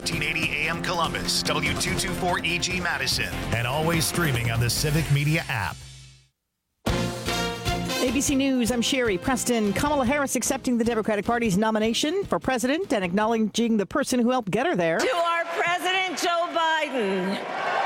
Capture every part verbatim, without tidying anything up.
thirteen eighty A M Columbus, W two twenty-four E G Madison, and always streaming on the Civic Media app. A B C News, I'm Sherry Preston. Kamala Harris accepting the Democratic Party's nomination for president and acknowledging the person who helped get her there. To our President Joe Biden.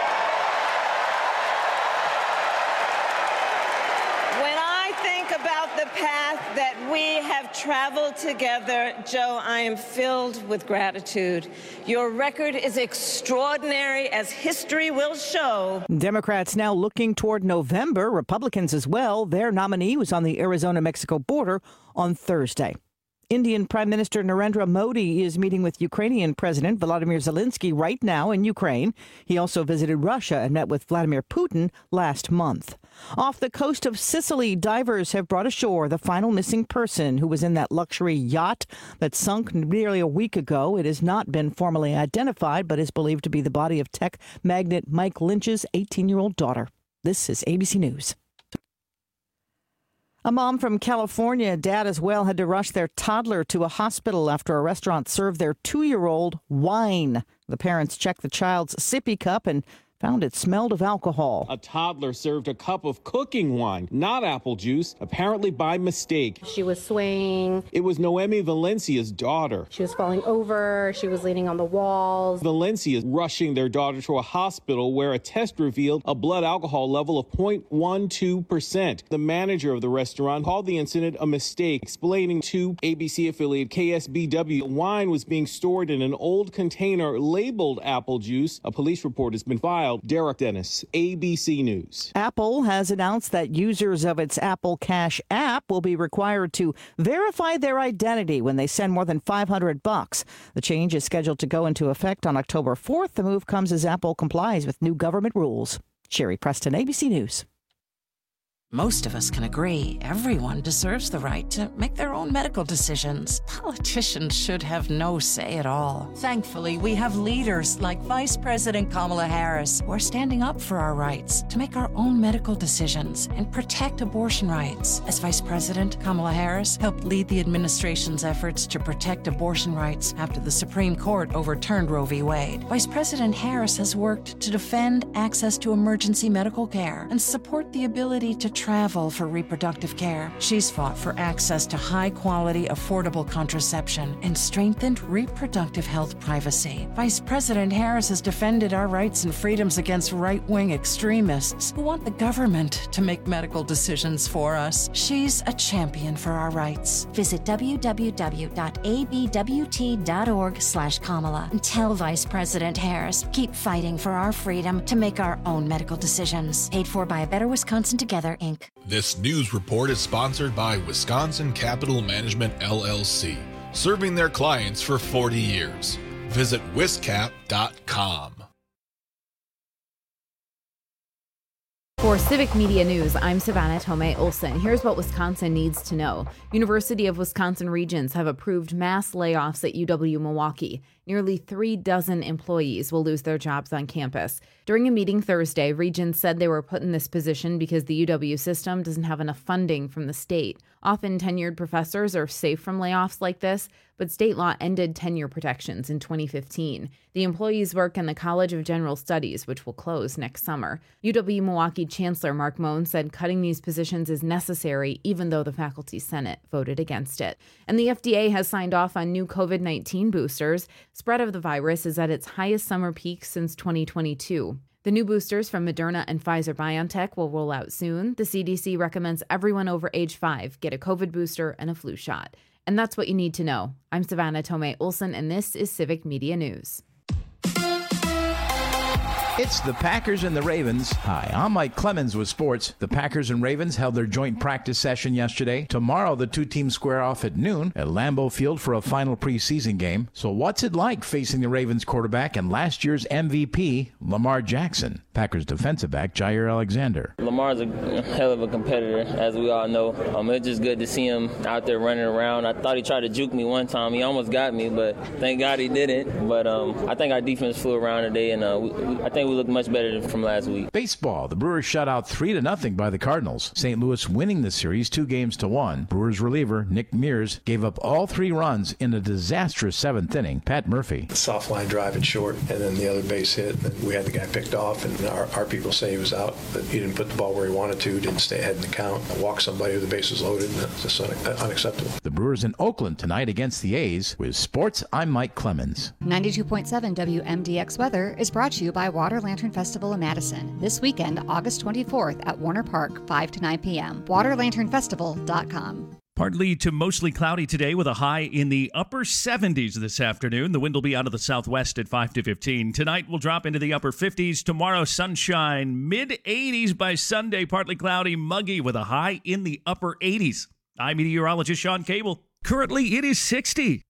When I think about the path that we have traveled together, Joe, I am filled with gratitude. Your record is extraordinary, as history will show. Democrats now looking toward November. Republicans as well. Their nominee was on the Arizona-Mexico border on Thursday. Indian Prime Minister Narendra Modi is meeting with Ukrainian President Volodymyr Zelensky right now in Ukraine. He also visited Russia and met with Vladimir Putin last month. Off the coast of Sicily, divers have brought ashore the final missing person who was in that luxury yacht that sunk nearly a week ago. It has not been formally identified, but is believed to be the body of tech magnate Mike Lynch's eighteen-year-old daughter. This is A B C News. A mom from California, dad as well, had to rush their toddler to a hospital after a restaurant served their two-year-old wine. The parents checked the child's sippy cup and found it smelled of alcohol. A toddler served a cup of cooking wine, not apple juice, apparently by mistake. She was swaying. It was Noemi Valencia's daughter. She was falling over. She was leaning on the walls. Valencia rushing their daughter to a hospital where a test revealed a blood alcohol level of zero point one two percent. The manager of the restaurant called the incident a mistake, explaining to A B C affiliate K S B W wine was being stored in an old container labeled apple juice. A police report has been filed. Derek Dennis, A B C News. Apple has announced that users of its Apple Cash app will be required to verify their identity when they send more than five hundred bucks. The change is scheduled to go into effect on October fourth. The move comes as Apple complies with new government rules. Sherry Preston, A B C News. Most of us can agree everyone deserves the right to make their own medical decisions. Politicians should have no say at all. Thankfully, we have leaders like Vice President Kamala Harris who are standing up for our rights to make our own medical decisions and protect abortion rights. As Vice President, Kamala Harris helped lead the administration's efforts to protect abortion rights after the Supreme Court overturned Roe v. Wade. Vice President Harris has worked to defend access to emergency medical care and support the ability to travel for reproductive care. She's fought for access to high-quality, affordable contraception and strengthened reproductive health privacy. Vice President Harris has defended our rights and freedoms against right-wing extremists who want the government to make medical decisions for us. She's a champion for our rights. Visit w w w dot a b w t dot org slash Kamala and tell Vice President Harris, keep fighting for our freedom to make our own medical decisions. Paid for by A Better Wisconsin Together, Incorporated. This news report is sponsored by Wisconsin Capital Management, L L C, serving their clients for forty years. Visit wiscap dot com. For Civic Media News, I'm Savannah Tomei Olson. Here's what Wisconsin needs to know. University of Wisconsin Regents have approved mass layoffs at U W Milwaukee. Nearly three dozen employees will lose their jobs on campus. During a meeting Thursday, Regents said they were put in this position because the U W system doesn't have enough funding from the state. Often tenured professors are safe from layoffs like this, but state law ended tenure protections in twenty fifteen. The employees work in the College of General Studies, which will close next summer. U W Milwaukee Chancellor Mark Moen said cutting these positions is necessary, even though the Faculty Senate voted against it. And the F D A has signed off on new covid nineteen boosters. Spread of the virus is at its highest summer peak since twenty twenty-two. The new boosters from Moderna and Pfizer-BioNTech will roll out soon. The C D C recommends everyone over age five get a COVID booster and a flu shot. And that's what you need to know. I'm Savannah Tomei Olson, and this is Civic Media News. It's the Packers and the Ravens. Hi, I'm Mike Clemens with sports. The Packers and Ravens held their joint practice session yesterday. Tomorrow, the two teams square off at noon at Lambeau Field for a final preseason game. So what's it like facing the Ravens quarterback and last year's M V P, Lamar Jackson? Packers defensive back Jair Alexander. Lamar's a hell of a competitor, as we all know. Um, it's just good to see him out there running around. I thought he tried to juke me one time. He almost got me, but thank God he didn't. But um, I think our defense flew around today, and uh, we, I think we look much better than from last week. Baseball. The Brewers shut out three to nothing by the Cardinals. Saint Louis winning the series two games to one. Brewers reliever Nick Mears gave up all three runs in a disastrous seventh inning. Pat Murphy. Soft line drive and short, and then the other base hit. And we had the guy picked off, and our, our people say he was out, but he didn't put the ball where he wanted to, didn't stay ahead in the count, walk somebody with the bases loaded, and that's just un- unacceptable. The Brewers in Oakland tonight against the A's. With sports, I'm Mike Clemens. ninety-two point seven W M D X weather is brought to you by Water Lantern Festival in Madison. This weekend, August twenty-fourth at Warner Park, five to nine p.m. water lantern festival dot com. Partly to mostly cloudy today with a high in the upper seventies this afternoon. The wind will be out of the southwest at five to fifteen. Tonight will drop into the upper fifties. Tomorrow, sunshine, mid eighties by Sunday. Partly cloudy, muggy with a high in the upper eighties. I'm meteorologist Sean Cable. Currently, it is sixty.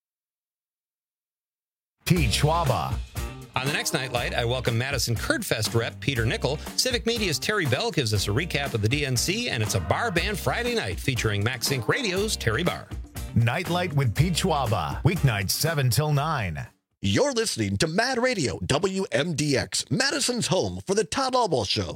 Pete Schwaba. On the next Nightlight, I welcome Madison Curdfest rep Peter Nickel. Civic Media's Terry Bell gives us a recap of the D N C, and it's a bar band Friday night featuring Max Inc Radio's Terry Barr. Nightlight with Pete Schwaba. Weeknights seven till nine. You're listening to Mad Radio, W M D X, Madison's home for the Todd Albaugh Show.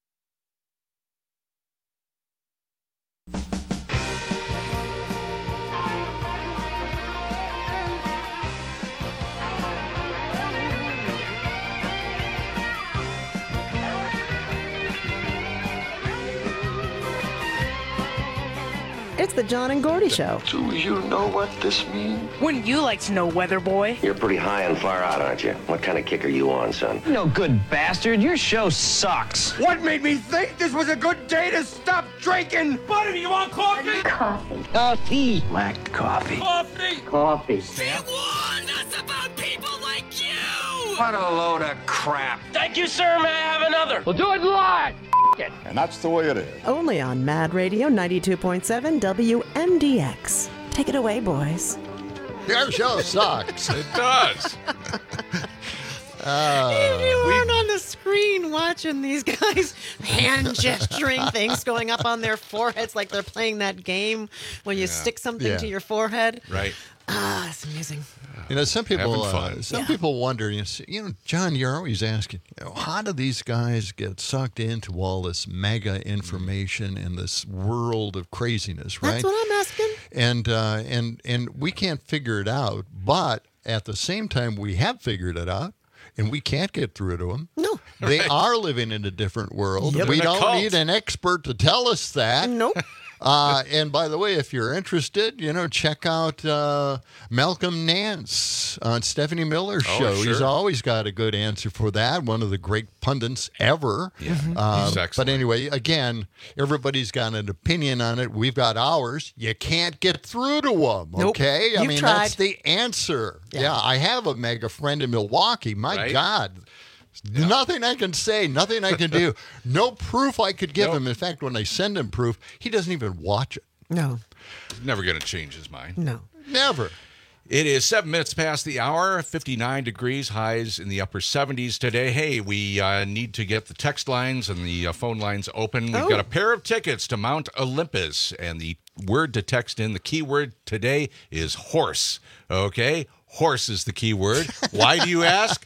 It's the John and Gordy Show. Do you know what this means? Wouldn't you like to know, weather boy? You're pretty high and far out, aren't you? What kind of kick are you on, son? No good bastard. Your show sucks. What made me think this was a good day to stop drinking? Buddy, you want coffee? Coffee. Coffee. Black coffee. Coffee. Coffee. They warned us about people like you. What a load of crap. Thank you, sir. May I have another? We'll do it live. It. And that's the way it is. Only on Mad Radio ninety-two point seven W M D X. Take it away, boys. Your show sucks. It does. Uh, if you weren't we, on the screen watching these guys hand gesturing things going up on their foreheads like they're playing that game when you yeah. stick something yeah. to your forehead. Right. Ah, it's amusing. You know, some people uh, some yeah. people wonder, you know, you know, John, you're always asking, you know, how do these guys get sucked into all this mega information in this world of craziness, right? That's what I'm asking. And, uh, and, and we can't figure it out, but at the same time, we have figured it out. And we can't get through to them. No. They right. are living in a different world. Yep. We don't need an expert to tell us that. Nope. Uh, and by the way, if you're interested, you know, check out uh, Malcolm Nance on Stephanie Miller's oh, show. Sure. He's always got a good answer for that. One of the great pundits ever. Yeah, uh, he's excellent. But anyway, again, everybody's got an opinion on it. We've got ours. You can't get through to them, nope. okay? I You've mean, tried. That's the answer. Yeah. yeah, I have a mega friend in Milwaukee. My right? God. Yeah. Nothing I can say, nothing I can do. No proof I could give nope. him. In fact, when I send him proof, he doesn't even watch it. No. He's never going to change his mind. No. Never. It is seven minutes past the hour, fifty-nine degrees, highs in the upper seventies today. Hey, we uh, need to get the text lines and the uh, phone lines open. We've oh. got a pair of tickets to Mount Olympus, and the word to text in, the key word today is horse, okay? Horse is the key word. Why do you ask?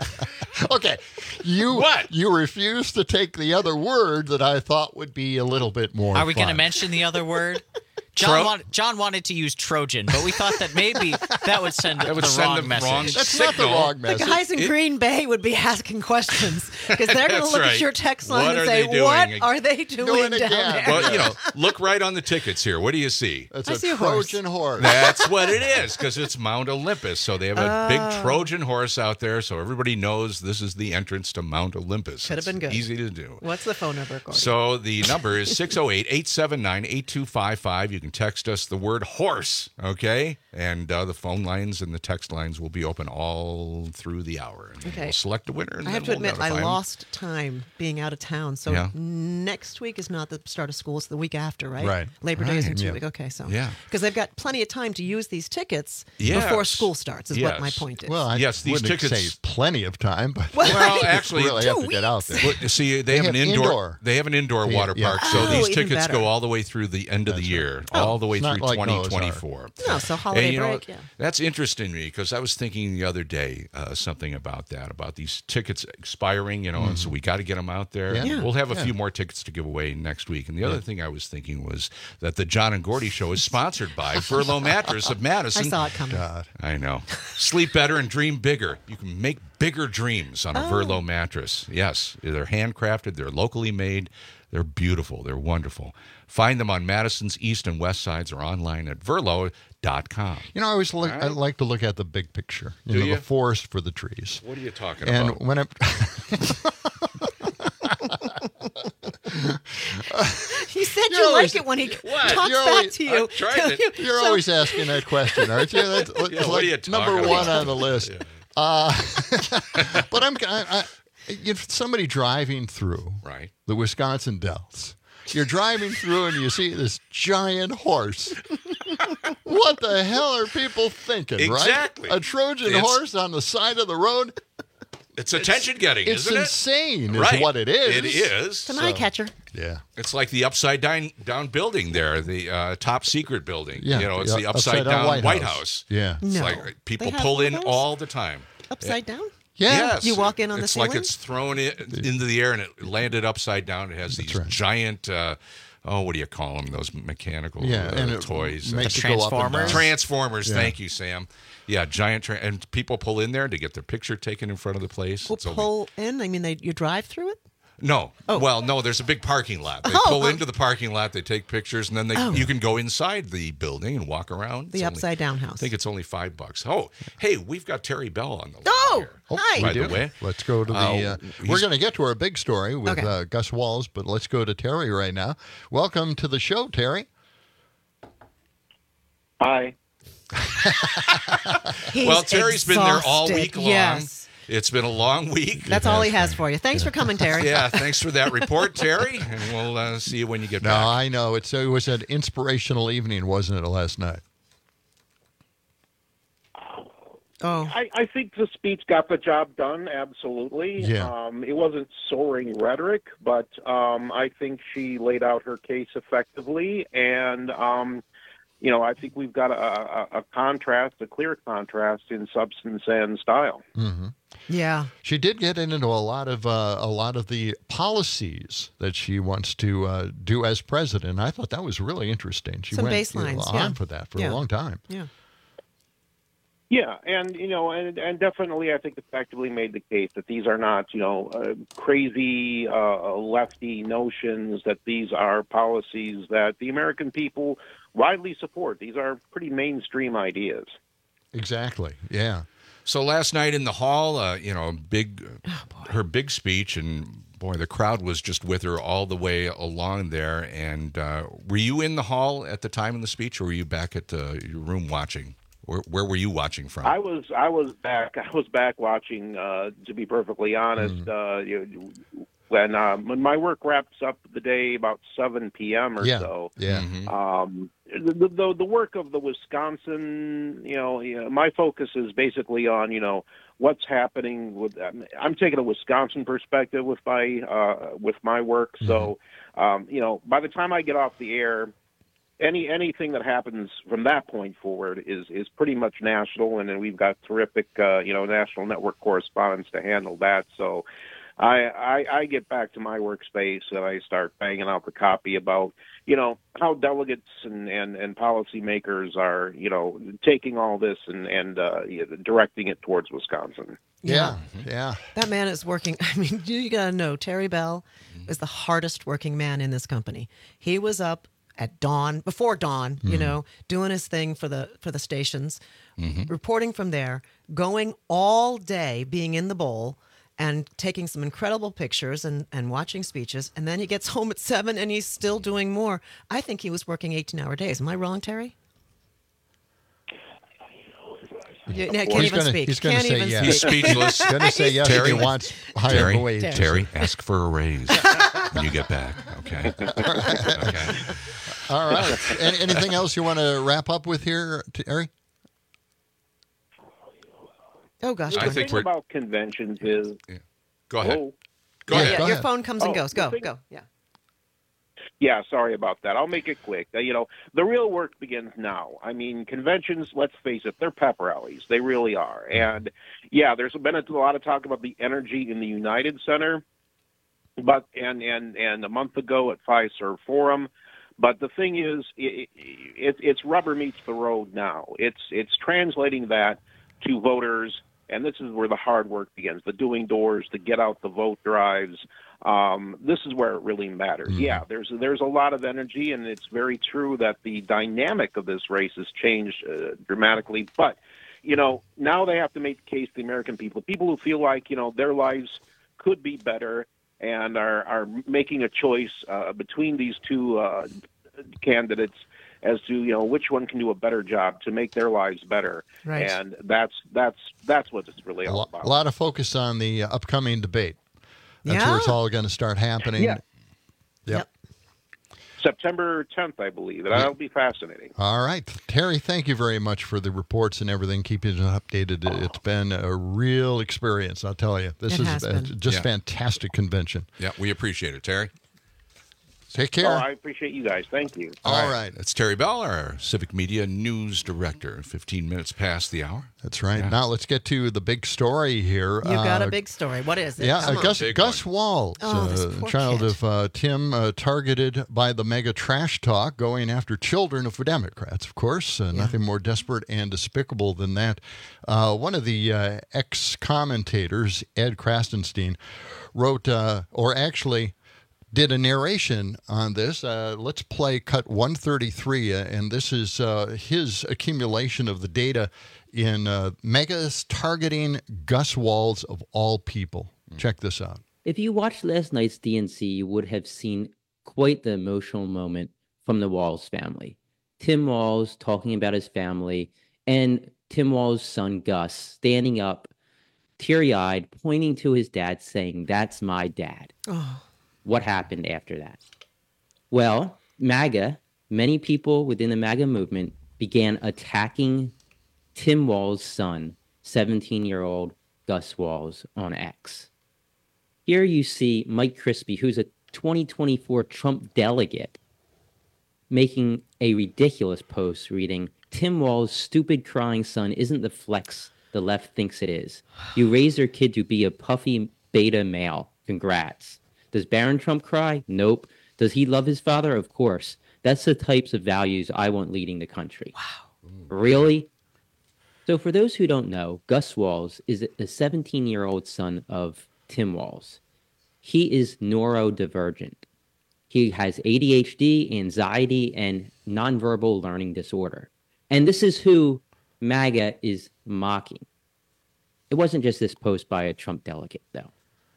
Okay. You what? You refuse to take the other word that I thought would be a little bit more Are we going to mention the other word? John, Tro- want, John wanted to use Trojan, but we thought that maybe that would send that would the send wrong the message. Wrong That's signal. not the wrong message. The guys in it, Green Bay would be asking questions because they're going to look right. at your text line what and say, "What doing? are they doing, doing down again? there?" Well, you know, look right on the tickets here. What do you see? It's I a see a Trojan horse. horse. That's what it is, because it's Mount Olympus. So they have a uh, big Trojan horse out there, so everybody knows this is the entrance to Mount Olympus. Could have been good. Easy to do. What's the phone number, Gordy? So the number is six oh eight, eight seven nine, eight two five five. You can text us the word horse, okay? And uh, the phone lines and the text lines will be open all through the hour. And okay. We'll select a winner. And I have to we'll admit, I them. lost time being out of town. So yeah. next week is not the start of school. It's the week after, right? Right. Labor right. Day is in two yeah. weeks. Okay, so. Yeah. Because they've got plenty of time to use these tickets yes. before school starts, is yes. what my point is. Well, I yes, these wouldn't tickets say plenty of time, but well, well actually, really have to get out there. Well, see, they, they have, have an indoor, indoor. They have an indoor Yeah, water yeah. park, so Oh, these even tickets better. go all the way through the end of That's the year. all the way It's through not like twenty twenty-four. Noah's No, so holiday And, you know, break, yeah. That's interesting to me because I was thinking the other day uh, something about that, about these tickets expiring, you know, and so we got to get them out there. Yeah. Yeah. We'll have a Yeah. few more tickets to give away next week. And the Yeah. other thing I was thinking was that the John and Gordy show is sponsored by Furlough Mattress of Madison. I saw it coming. God. I know. Sleep better and dream bigger. You can make bigger dreams on a Oh. Furlough mattress. Yes, they're handcrafted. They're locally made. They're beautiful. They're wonderful. Find them on Madison's east and west sides or online at verlo dot com. You know, I always look, All I right. like to look at the big picture. You Do know, you? the forest for the trees. What are you talking and about? when it, He said You're you always- like it when he What? talks You're back always- to you. I've tried it. You're So- always asking that question, aren't you? That's, that's Yeah, what like are you talking number one about? on the list. Uh, but I'm, I, I, if somebody driving through Right. the Wisconsin Dells, you're driving through and you see this giant horse. What the hell are people thinking, Exactly. right? A Trojan It's- horse on the side of the road? It's attention getting, It's isn't it? insane, is Right. what it is. It is. It's an eye catcher. Yeah. It's like the upside down down building there, the uh, top secret building. Yeah, You know, it's the the upside, down, White, White House. House. Yeah. It's No. like people They have pull one in of those? all the time. Upside down? Yeah. Yes. You walk in on the It's like ceiling? it's thrown in, into the air and it landed upside down. It has these giant, uh, oh, what do you call them? Those mechanical Yeah, uh, and it toys. makes The it go up and Transformers? down. Transformers. Yeah. Thank you, Sam. Yeah, giant. Tra- and people pull in there to get their picture taken in front of the place. Well, It's only- pull in? I mean, they you drive through it? No. Oh. Well, no, there's a big parking lot. They Oh. pull into the parking lot, they take pictures, and then they Oh. you can go inside the building and walk around. The It's only- upside down I house. think it's only five bucks. Oh, hey, we've got Terry Bell on the line. Oh, here. hi. By the way. Let's go to the. Uh, Uh, he's- we're going to get to our big story with Okay. uh, Gus Walls, but let's go to Terry right now. Welcome to the show, Terry. Hi. He's Well, Terry's been there all exhausted. week long. Yes. It's been a long week. That's all he has for you. Thanks for coming, Terry. Yeah, thanks for that report, Terry. And we'll uh, see you when you get No, back. I know. It's, it was an inspirational evening, wasn't it, last night? Oh. I, I think the speech got the job done, absolutely. Yeah. Um, it wasn't soaring rhetoric, but um, I think she laid out her case effectively. And, um, you know, I think we've got a, a, a contrast, a clear contrast in substance and style. Mm-hmm. Yeah. She did get into a lot of uh, a lot of the policies that she wants to uh, do as president. I thought that was really interesting. She Some went baselines, on yeah. for that for Yeah. a long time. Yeah. Yeah, and you know, and and definitely, I think effectively made the case that these are not, you know, uh, crazy uh, lefty notions. That these are policies that the American people widely support. These are pretty mainstream ideas. Exactly. Yeah. So last night in the hall, uh, you know, big, her big speech, and boy, the crowd was just with her all the way along there. And uh, were you in the hall at the time of the speech, or were you back at uh, your room watching? Where, where were you watching from? I was I was back I was back watching. Uh, to be perfectly honest, uh, you, when uh, when my work wraps up the day about seven p.m. or Yeah. so. Yeah. Um, the, the the work of the Wisconsin, you know, you know, my focus is basically on, you know, what's happening with. Um, I'm taking a Wisconsin perspective with my uh, with my work. So, um, you know, by the time I get off the air, any anything that happens from that point forward is is pretty much national, and then we've got terrific, uh, you know, national network correspondents to handle that. So. I, I, I get back to my workspace and I start banging out the copy about, you know, how delegates and, and, and policymakers are, you know, taking all this and, and uh, directing it towards Wisconsin. Yeah. Yeah. That man is working. I mean, you got to know, Terry Bell is the hardest working man in this company. He was up at dawn, before dawn, you Mm-hmm. know, doing his thing for the for the stations, Mm-hmm. reporting from there, going all day, being in the bowl, and taking some incredible pictures and, and watching speeches. And then he gets home at seven and he's still doing more. I think he was working eighteen-hour days. Am I wrong, Terry? You, no, can't He's even gonna- speak. he's gonna can't say even yes. He's speak. speechless. Gonna say yes if he wants higher Terry, wages. Terry, ask for a raise when you get back. Okay. Okay. All right. Any, anything else you want to wrap up with here, Terry? Oh, gosh. The I darn think it. thing we're- about conventions is, Go ahead. oh, Go Yeah, ahead. go Yeah, ahead. your phone comes and Oh, goes. the Go, thing- go. Yeah. Yeah, sorry about that. I'll make it quick. Uh, you know, the real work begins now. I mean, conventions, let's face it, they're pep rallies. They really are. And, yeah, there's been a lot of talk about the energy in the United Center, but and, and, and a month ago at Fiserv Forum. But the thing is, it, it, it's rubber meets the road now. It's it's translating that to voters, and this is where the hard work begins, the doing doors, the get out the vote drives. Um, this is where it really matters. Mm-hmm. Yeah, there's there's a lot of energy, and it's very true that the dynamic of this race has changed uh, dramatically. But, you know, now they have to make the case to the American people, people who feel like, you know, their lives could be better and are, are making a choice uh, between these two uh, candidates as to, you know, which one can do a better job to make their lives better. Right. And that's that's that's what it's really all about. A lot of focus on the uh, upcoming debate. That's yeah. where it's all going to start happening. Yeah. Yep. yep. September tenth, I believe. And that'll be fascinating. All right. Terry, thank you very much for the reports and everything. Keeping us updated. It's been a real experience, I'll tell you. This it is a, just yeah. fantastic convention. Yeah, we appreciate it, Terry. Take care. Oh, I appreciate you guys. Thank you. All, All right. right. That's Terry Bell, our Civic Media News Director. fifteen minutes past the hour. That's right. Yeah. Now let's get to the big story here. You got uh, a big story. What is it? Yeah, uh, Gus, Gus Walz, oh, this uh, poor child kid. of uh, Tim, uh, targeted by the mega trash talk, going after children of Democrats, of course. Uh, Yeah. Nothing more desperate and despicable than that. Uh, one of the uh, ex-commentators, Ed Krastenstein, wrote, uh, or actually did a narration on this. Uh, let's play cut one thirty-three, uh, and this is uh, his accumulation of the data in uh, megas targeting Gus Walz of all people. Mm. Check this out. If you watched last night's D N C, you would have seen quite the emotional moment from the Walz family. Tim Walz talking about his family, and Tim Walz's son, Gus, standing up, teary-eyed, pointing to his dad, saying, "That's my dad." Oh. What happened after that? Well, MAGA, many people within the MAGA movement began attacking Tim Walz's son, seventeen-year-old Gus Walz, on X. Here you see Mike Crispy, who's a twenty twenty-four Trump delegate, making a ridiculous post reading, "Tim Walz's stupid crying son isn't the flex the left thinks it is. You raised your kid to be a puffy beta male. Congrats. Does Barron Trump cry? Nope. Does he love his father? Of course. That's the types of values I want leading the country." Wow. Really? So for those who don't know, Gus Walz is a seventeen-year-old son of Tim Walz. He is neurodivergent. He has A D H D, anxiety, and nonverbal learning disorder. And this is who MAGA is mocking. It wasn't just this post by a Trump delegate, though.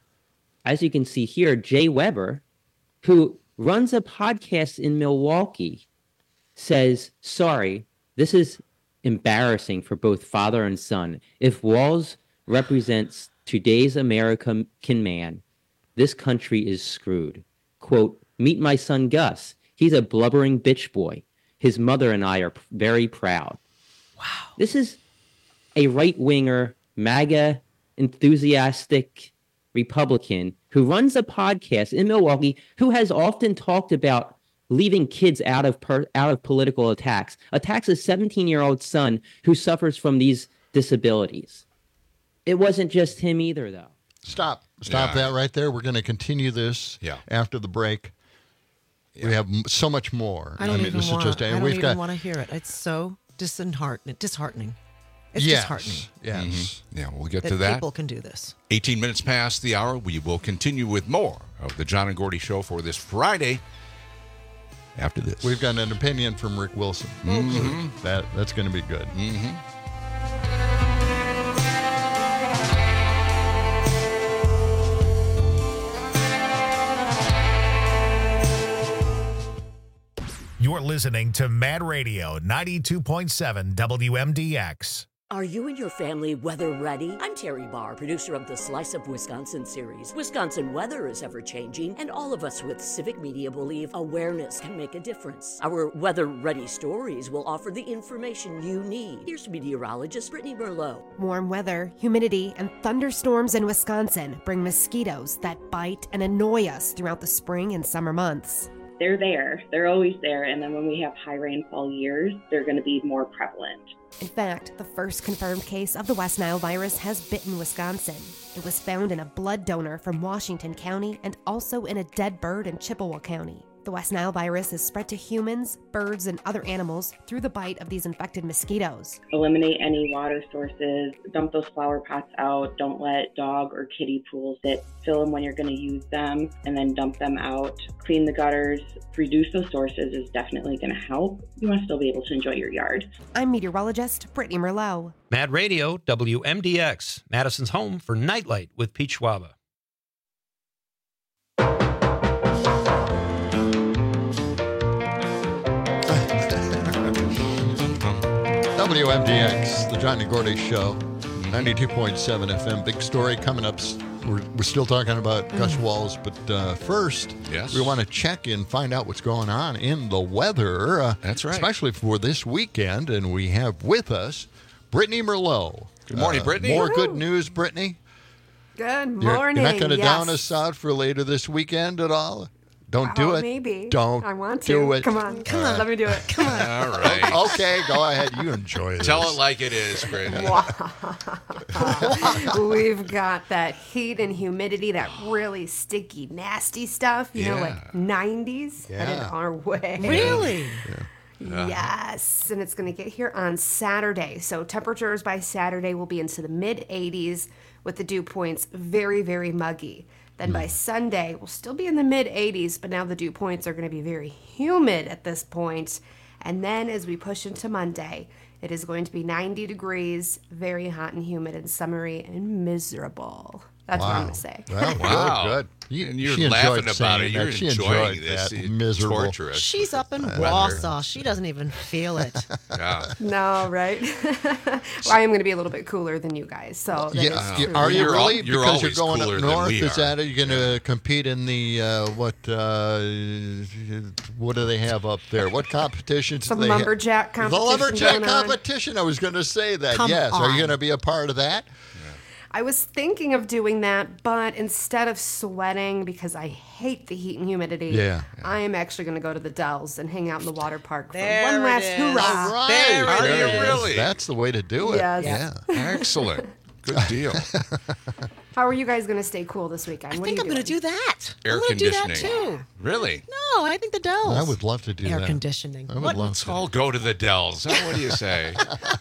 As you can see here, Jay Weber, who runs a podcast in Milwaukee, says, "Sorry, this is embarrassing for both father and son. If Walz represents today's American man, this country is screwed. Quote, meet my son Gus. He's a blubbering bitch boy. His mother and I are very proud." Wow. This is a right-winger, MAGA enthusiastic Republican who runs a podcast in Milwaukee, who has often talked about leaving kids out of per, out of political attacks, attacks a seventeen-year-old son who suffers from these disabilities. It wasn't just him either, though. Stop. Stop yeah. that right there. We're going to continue this yeah. after the break. Yeah. We have so much more. I don't I mean, even this want. is just. I don't we've even got, want to hear it. It's so disheartening. Disheartening. It's yes, disheartening. Yes. Mm-hmm. Yeah, we'll get that to that. People can do this. eighteen minutes past the hour. We will continue with more of the John and Gordy Show for this Friday. After this, we've got an opinion from Rick Wilson. Mm-hmm. That that's going to be good. Mm-hmm. You're listening to Mad Radio ninety-two point seven W M D X. Are you and your family weather ready? I'm Terry Barr, producer of the Slice of Wisconsin series. Wisconsin weather is ever-changing, and all of us with Civic Media believe awareness can make a difference. Our weather-ready stories will offer the information you need. Here's meteorologist Brittany Merlot. Warm weather, humidity, and thunderstorms in Wisconsin bring mosquitoes that bite and annoy us throughout the spring and summer months. they're there. They're always there. And then when we have high rainfall years, they're going to be more prevalent. In fact, the first confirmed case of the West Nile virus has bitten Wisconsin. It was found in a blood donor from Washington County and also in a dead bird in Chippewa County. The West Nile virus is spread to humans, birds, and other animals through the bite of these infected mosquitoes. Eliminate any water sources, dump those flower pots out, don't let dog or kitty pools sit, fill them when you're going to use them, and then dump them out. Clean the gutters, reduce those sources is definitely going to help. You want to still be able to enjoy your yard. I'm meteorologist Brittany Merlot. Mad Radio, W M D X, Madison's home for Nightlight with Pete Schwaba. W M D X, the John and Gordy Show, ninety-two point seven F M. Big story coming up. We're, we're still talking about Gus Walls, but uh, first, yes. we want to check in, find out what's going on in the weather. Uh, That's right. Especially for this weekend, and we have with us Brittany Merlot. Good morning, uh, Brittany. More good news, Brittany. Good morning. You're, you're not going to yes. down us out for later this weekend at all? Don't do Oh, it. Maybe. Don't I want to. do it. Come on. Come All on. right. Let me do it. Come on. All right. Okay, go ahead. You enjoy this. Tell it like it is, Brittany. We've got that heat and humidity, that really sticky, nasty stuff, you know, Yeah. like nineties headed Yeah. our way. Really? Yeah. Yes, and it's going to get here on Saturday. So temperatures by Saturday will be into the mid eighties with the dew points very, very muggy. Then by Sunday, we'll still be in the mid eighties, but now the dew points are going to be very humid at this point. And then as we push into Monday, it is going to be ninety degrees, very hot and humid and summery and miserable. That's what I'm going to say. Well, Wow. good, good. You, And you're she laughing enjoyed about saying it. You're that. She enjoying enjoyed this. that. It's Miserable. torturous. She's up in Weather. Wausau. She doesn't even feel it. Yeah. No, right? Well, I am going to be a little bit cooler than you guys. So that Yeah, is you- true. are you You're al- really? you're because you're always going cooler up than north. we Is are. that it? You're going to compete in the uh, what? Uh, what do they have up there? What competitions? Some do they ha- lumberjack competition The lumberjack going on. competition. I was going to say that. Come yes. Are on. you going to be a part of that? I was thinking of doing that, but instead of sweating, because I hate the heat and humidity, Yeah. I am actually going to go to the Dells and hang out in the water park for There one it last is. hoorah. All right. There There it it is. is. Really? That's the way to do it. Yes. Yeah. Excellent. Good deal. How are you guys going to stay cool this weekend? I What think are I'm you going to doing? do that. Air I'm going to do that conditioning. too. Really? No, I think the Dells. I would love to do Air that. conditioning. I would What? love Let's to. all go to the Dells. Huh? What do you say?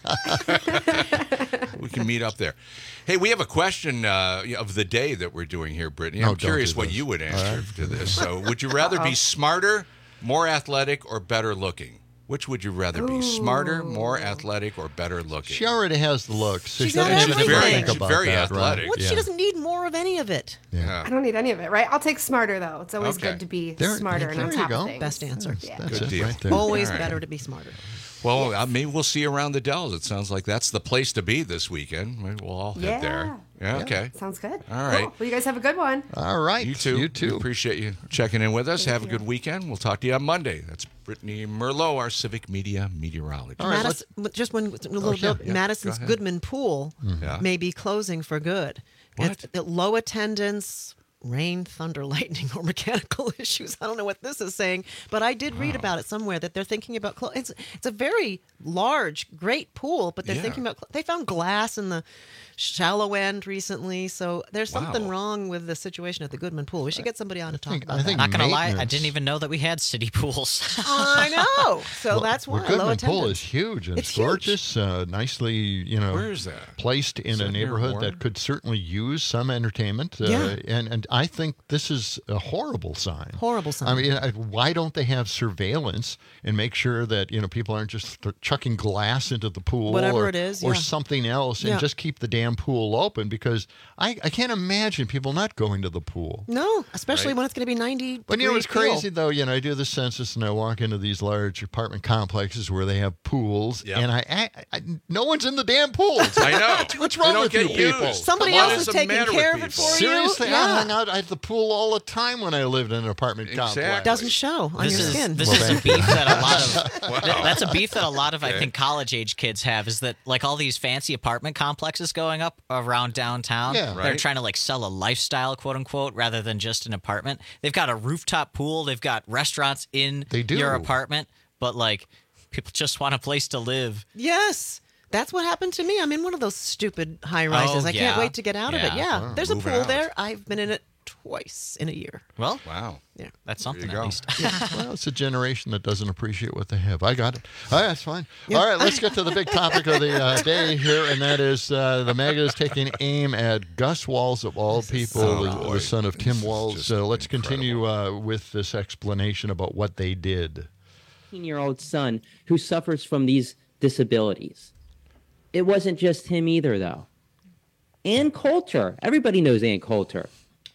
We can meet up there. Hey, we have a question uh, of the day that we're doing here, Brittany. No, I'm don't curious do what this. you would All answer right. to this. So, would you rather be smarter, more athletic, or better looking? Which would you rather be? Smarter, more athletic, or better looking? She already has the looks. So She's she doesn't got even have to everything. think about Very that, right? athletic. What? Yeah. She doesn't need more of any of it. Yeah. I don't need any of it, right? I'll take smarter, though. It's always Okay. good to be There- smarter and there on you top go. of things. Best answer. Yeah. That's Good it deal. right there. Always All right. better to be smarter. Well, uh, maybe we'll see you around the Dells. It sounds like that's the place to be this weekend. Maybe We'll all Yeah. head there. Yeah, okay. Sounds good. All right. Cool. Well, you guys have a good one. All right. You too. You too. We appreciate you checking in with us. Have a good weekend. We'll talk to you on Monday. That's Brittany Merlot, our civic media meteorologist. All right, Madison, just one a little Oh, yeah, bit. yeah. Madison's Go ahead. Goodman Pool Yeah. may be closing for good. What? It's the low attendance, rain, thunder, lightning, or mechanical issues. I don't know what this is saying, but I did read about it somewhere that they're thinking about. Clo- it's it's a very large, great pool, but they're Yeah. thinking about. Cl- they found glass in the shallow end recently, so there's something Wow. wrong with the situation at the Goodman Pool. We should get somebody on to talk think- about I think that. Not gonna lie, I maintenance. didn't even know that we had city pools. I know. So that's Well, why the low Goodman Pool attendance. is huge and It's it's huge. gorgeous, uh, nicely, you know, Where is that? placed in Is a that near neighborhood Warren? that could certainly use some entertainment. Uh, Yeah. and, and I think this is a horrible sign. Horrible sign. I mean, I, why don't they have surveillance and make sure that, you know, people aren't just th- chucking glass into the pool Whatever or, it is, or yeah. something else and Yeah. just keep the damn pool open because I, I can't imagine people not going to the pool. No, especially Right. when it's going to be ninety. But you know what's degree feel. crazy though? You know, I do the census and I walk into these large apartment complexes where they have pools, Yep. and I, I, I no one's in the damn pools. I know. What's They wrong don't with get you used. people? Somebody What else is is the taking matter care with of it people? for Seriously, you. I Yeah. hung out out at the pool all the time when I lived in an apartment complex. It doesn't show on this your is, skin. This Well, is a thank you. beef that a lot of Wow. that- that's a beef that a lot of I Okay. think college age kids have is that like all these fancy apartment complexes going up around downtown. Yeah. They're Right. trying to like sell a lifestyle, quote unquote, rather than just an apartment. They've got a rooftop pool. They've got restaurants in They do. your apartment, but like people just want a place to live. Yes. That's what happened to me. I'm in one of those stupid high rises. Oh, I can't yeah. wait to get out of it. Yeah. Yeah. Wow, There's a moving pool out. there. I've been in it twice in a year. Well, Wow. Yeah. that's something you at go. least. Well, it's a generation that doesn't appreciate what they have. I got it. All right, that's fine. All right, let's get to the big topic of the uh, day here, and that is uh, the MAGA is taking aim at Gus Walz, of all people, so the, boy. the son of Tim This is Walz. just So let's continue uh, with this explanation about what they did. year-old son who suffers from these disabilities. It wasn't just him either, though. Ann Coulter, everybody knows Ann Coulter.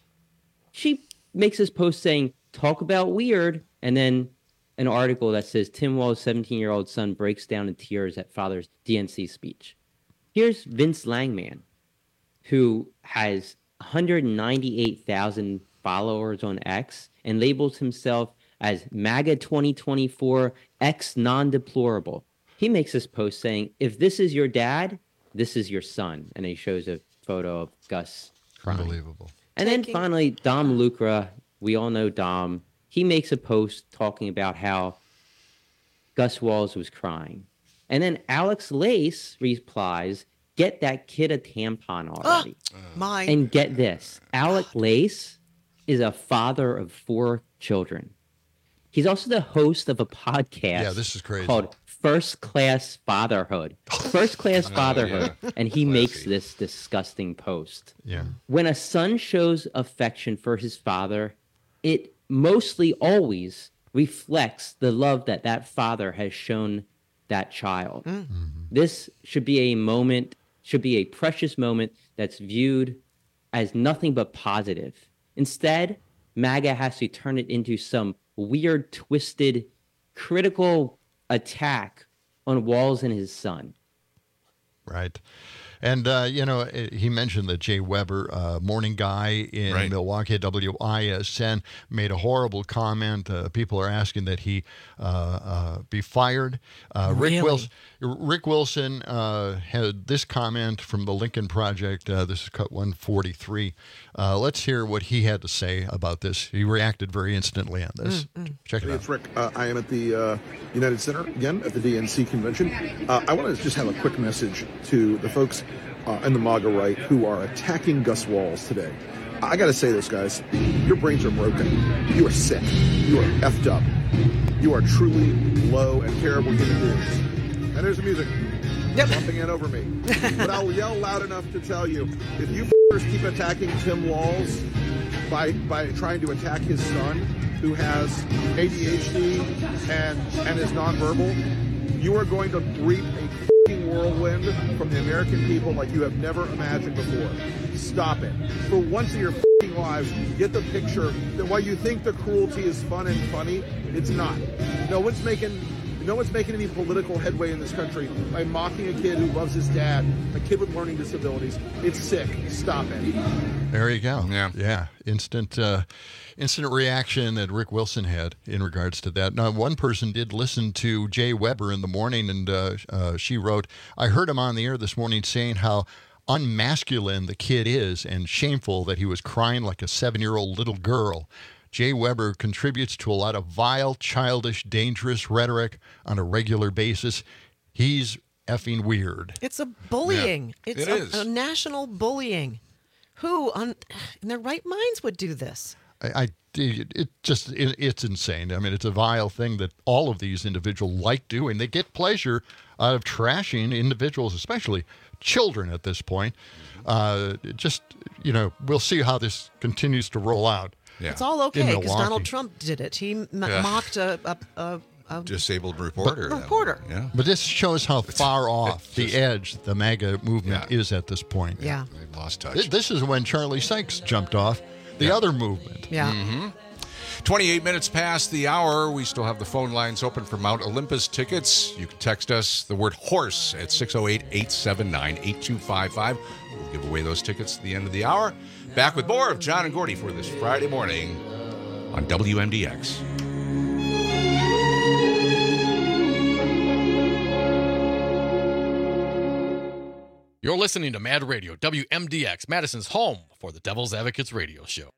She makes this post saying, talk about weird, and then an article that says Tim Walz's seventeen-year-old son breaks down in tears at father's D N C speech. Here's Vince Langman, who has one hundred ninety-eight thousand followers on X and labels himself as MAGA twenty twenty-four X non-deplorable. He makes this post saying, if this is your dad, this is your son. And he shows a photo of Gus crying. Unbelievable. And then finally, Dom Lucra, we all know Dom. He makes a post talking about how Gus Walz was crying. And then Alex Lace replies, get that kid a tampon already. My. And get this, Alec Lace is a father of four children. He's also the host of a podcast Yeah, this is crazy. called First Class Fatherhood. First Class Oh, Fatherhood. yeah. And he makes this disgusting post. Yeah. When a son shows affection for his father, it mostly always reflects the love that that father has shown that child. This should be a moment, should be a precious moment that's viewed as nothing but positive. Instead, MAGA has to turn it into some weird, twisted, critical attack on Walz and his son. Right. And, uh, you know, he mentioned that Jay Weber, uh, morning guy in Right. Milwaukee at W I S N, made a horrible comment. Uh, people are asking that he uh, uh, be fired. Uh, Rick, Really? Wilson, Rick Wilson uh, had this comment from the Lincoln Project. Uh, this is cut one forty-three. Uh, let's hear what he had to say about this. He reacted very instantly on this. Check it Hey, out. it's Rick. Uh, I am at the uh, United Center again at the D N C convention. Uh, I want to just have a quick message to the folks uh, in the MAGA right who are attacking Gus Walz today. I got to say this, guys. Your brains are broken. You are sick. You are effed up. You are truly low and terrible human beings. And there's the music. Jumping in over me. But I'll yell loud enough to tell you, if you f***ers keep attacking Tim Walz by by trying to attack his son, who has A D H D and and is nonverbal, you are going to reap a f***ing whirlwind from the American people like you have never imagined before. Stop it. For once in your f***ing lives, get the picture that while you think the cruelty is fun and funny, it's not. No one's making no one's making any political headway in this country by mocking a kid who loves his dad, a kid with learning disabilities. It's sick. Stop it. There you go. Yeah. Yeah. Instant uh, instant reaction that Rick Wilson had in regards to that. Now, one person did listen to Jay Weber in the morning, and uh, uh, she wrote, I heard him on the air this morning saying how unmasculine the kid is and shameful that he was crying like a seven-year-old little girl. Jay Weber contributes to a lot of vile, childish, dangerous rhetoric on a regular basis. He's effing weird. It's a bullying. Yeah, it's it a, is. a national bullying. Who on, in their right minds would do this? I, I it, it just it, it's insane. I mean, it's a vile thing that all of these individuals like doing. They get pleasure out of trashing individuals, especially children at this point. Uh, just, you know, we'll see how this continues to roll out. It's all okay because Donald Trump did it. He m- Yeah. mocked a, a, a, a disabled reporter. reporter. Yeah. But this shows how far off the just- edge the MAGA movement is at this point. Yeah. They've lost touch. Th- This is when Charlie Sykes jumped off the other movement. Yeah. Mm-hmm. twenty-eight minutes past the hour. We still have the phone lines open for Mount Olympus tickets. You can text us the word horse at six oh eight, eight seven nine, eight two five five. We'll give away those tickets at the end of the hour. Back with more of John and Gordy for this Friday morning on W M D X. You're listening to Mad Radio, W M D X, Madison's home for the Devil's Advocates radio show.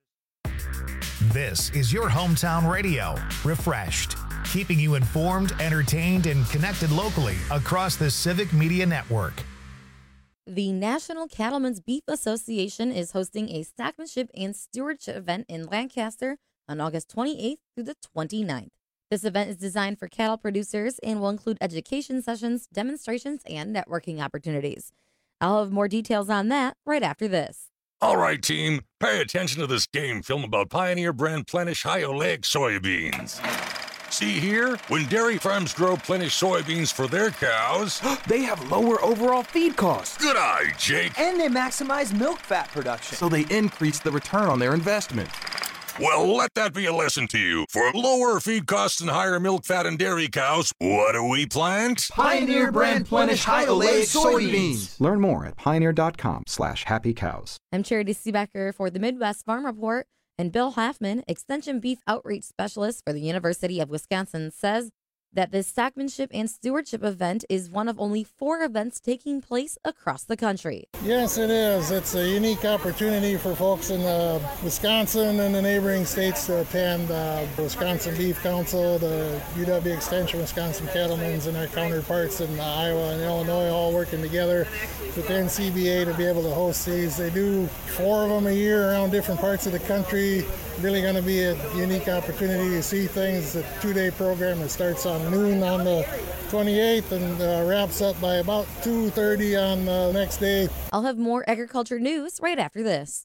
This is your hometown radio, refreshed, keeping you informed, entertained, and connected locally across the Civic Media Network. The National Cattlemen's Beef Association is hosting a stockmanship and stewardship event in Lancaster on August twenty-eighth through the twenty-ninth. This event is designed for cattle producers and will include education sessions, demonstrations, and networking opportunities. I'll have more details on that right after this. All right, team, pay attention to this game film about Pioneer brand Plenish high oleic soybeans. See here, when dairy farms grow Plenish soybeans for their cows, they have lower overall feed costs. Good eye, Jake. And they maximize milk fat production, so they increase the return on their investment. Well, let that be a lesson to you. For lower feed costs and higher milk fat and dairy cows, what do we plant? Pioneer brand Plenish high oleic soybeans. Learn more at pioneer.com slash happy cows. I'm Charity Seebecker for the Midwest Farm Report, and Bill Hoffman, Extension Beef Outreach Specialist for the University of Wisconsin, says that this stockmanship and stewardship event is one of only four events taking place across the country. Yes, it is. It's a unique opportunity for folks in uh, Wisconsin and the neighboring states to attend uh, the Wisconsin Beef Council, the U W Extension Wisconsin Cattlemen's, and our counterparts in uh, Iowa and Illinois all working together with the N C B A to be able to host these. They do four of them a year around different parts of the country. Really going to be a unique opportunity to see things. The two-day program that starts on noon on the twenty-eighth and uh, wraps up by about two thirty on the next day. I'll have more agriculture news right after this.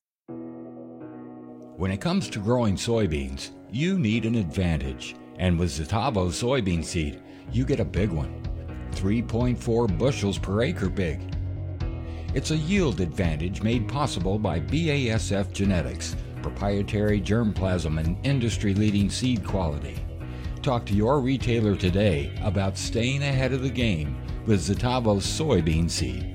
When it comes to growing soybeans, you need an advantage. And with Zetavo soybean seed, you get a big one. three point four bushels per acre big. It's a yield advantage made possible by B A S F genetics, proprietary germplasm, and industry-leading seed quality. Talk to your retailer today about staying ahead of the game with Zetavo soybean seed.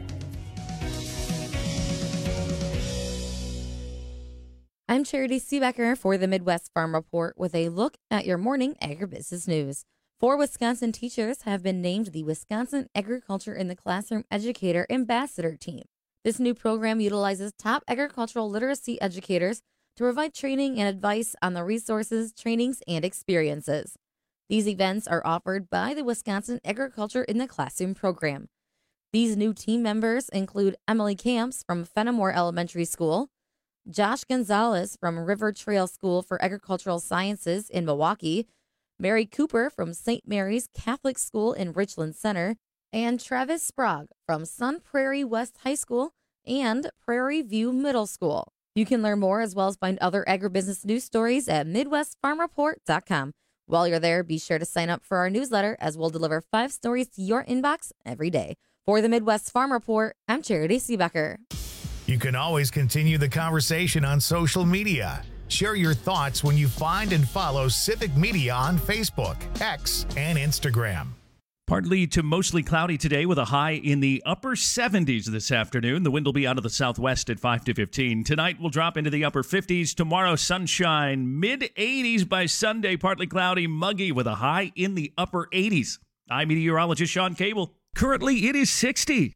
I'm Charity Seebecker for the Midwest Farm Report with a look at your morning agribusiness news. Four Wisconsin teachers have been named the Wisconsin Agriculture in the Classroom Educator Ambassador Team. This new program utilizes top agricultural literacy educators to provide training and advice on the resources, trainings, and experiences. These events are offered by the Wisconsin Agriculture in the Classroom program. These new team members include Emily Camps from Fenimore Elementary School, Josh Gonzalez from River Trail School for Agricultural Sciences in Milwaukee, Mary Cooper from Saint Mary's Catholic School in Richland Center, and Travis Sprague from Sun Prairie West High School and Prairie View Middle School. You can learn more as well as find other agribusiness news stories at midwest farm report dot com. While you're there, be sure to sign up for our newsletter as we'll deliver five stories to your inbox every day. For the Midwest Farm Report, I'm Charity Seebecker. You can always continue the conversation on social media. Share your thoughts when you find and follow Civic Media on Facebook, X, and Instagram. Partly to mostly cloudy today with a high in the upper seventies this afternoon. The wind will be out of the southwest at five to fifteen. Tonight we'll drop into the upper fifties. Tomorrow, sunshine, mid eighties by Sunday. Partly cloudy, muggy with a high in the upper eighties. I'm meteorologist Sean Cable. Currently, it is sixty.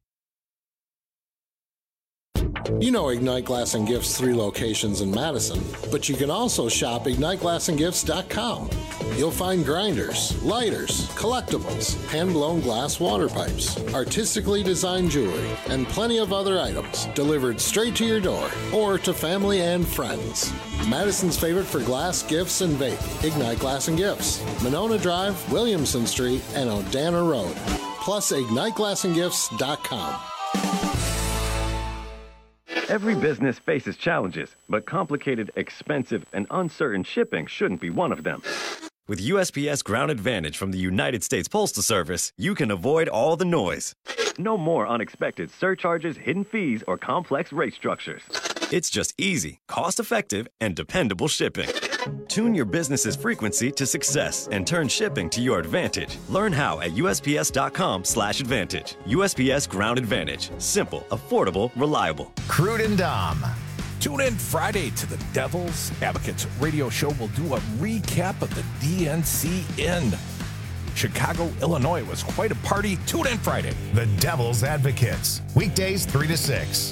You know Ignite Glass and Gifts' three locations in Madison, but you can also shop ignite glass and gifts dot com. You'll find grinders, lighters, collectibles, hand-blown glass water pipes, artistically designed jewelry, and plenty of other items delivered straight to your door or to family and friends. Madison's favorite for glass, gifts, and vape, Ignite Glass and Gifts, Monona Drive, Williamson Street, and Odana Road, plus ignite glass and gifts dot com. Every business faces challenges, but complicated, expensive, and uncertain shipping shouldn't be one of them. With U S P S Ground Advantage from the United States Postal Service, you can avoid all the noise. No more unexpected surcharges, hidden fees, or complex rate structures. It's just easy, cost-effective, and dependable shipping. Tune your business's frequency to success and turn shipping to your advantage. Learn how at U S P S dot com slash advantage. U S P S Ground Advantage. Simple, affordable, reliable. Crude and Dom. Tune in Friday to the Devil's Advocates radio show. We'll do a recap of the D N C in Chicago, Illinois. It was quite a party. Tune in Friday. The Devil's Advocates. Weekdays three to six.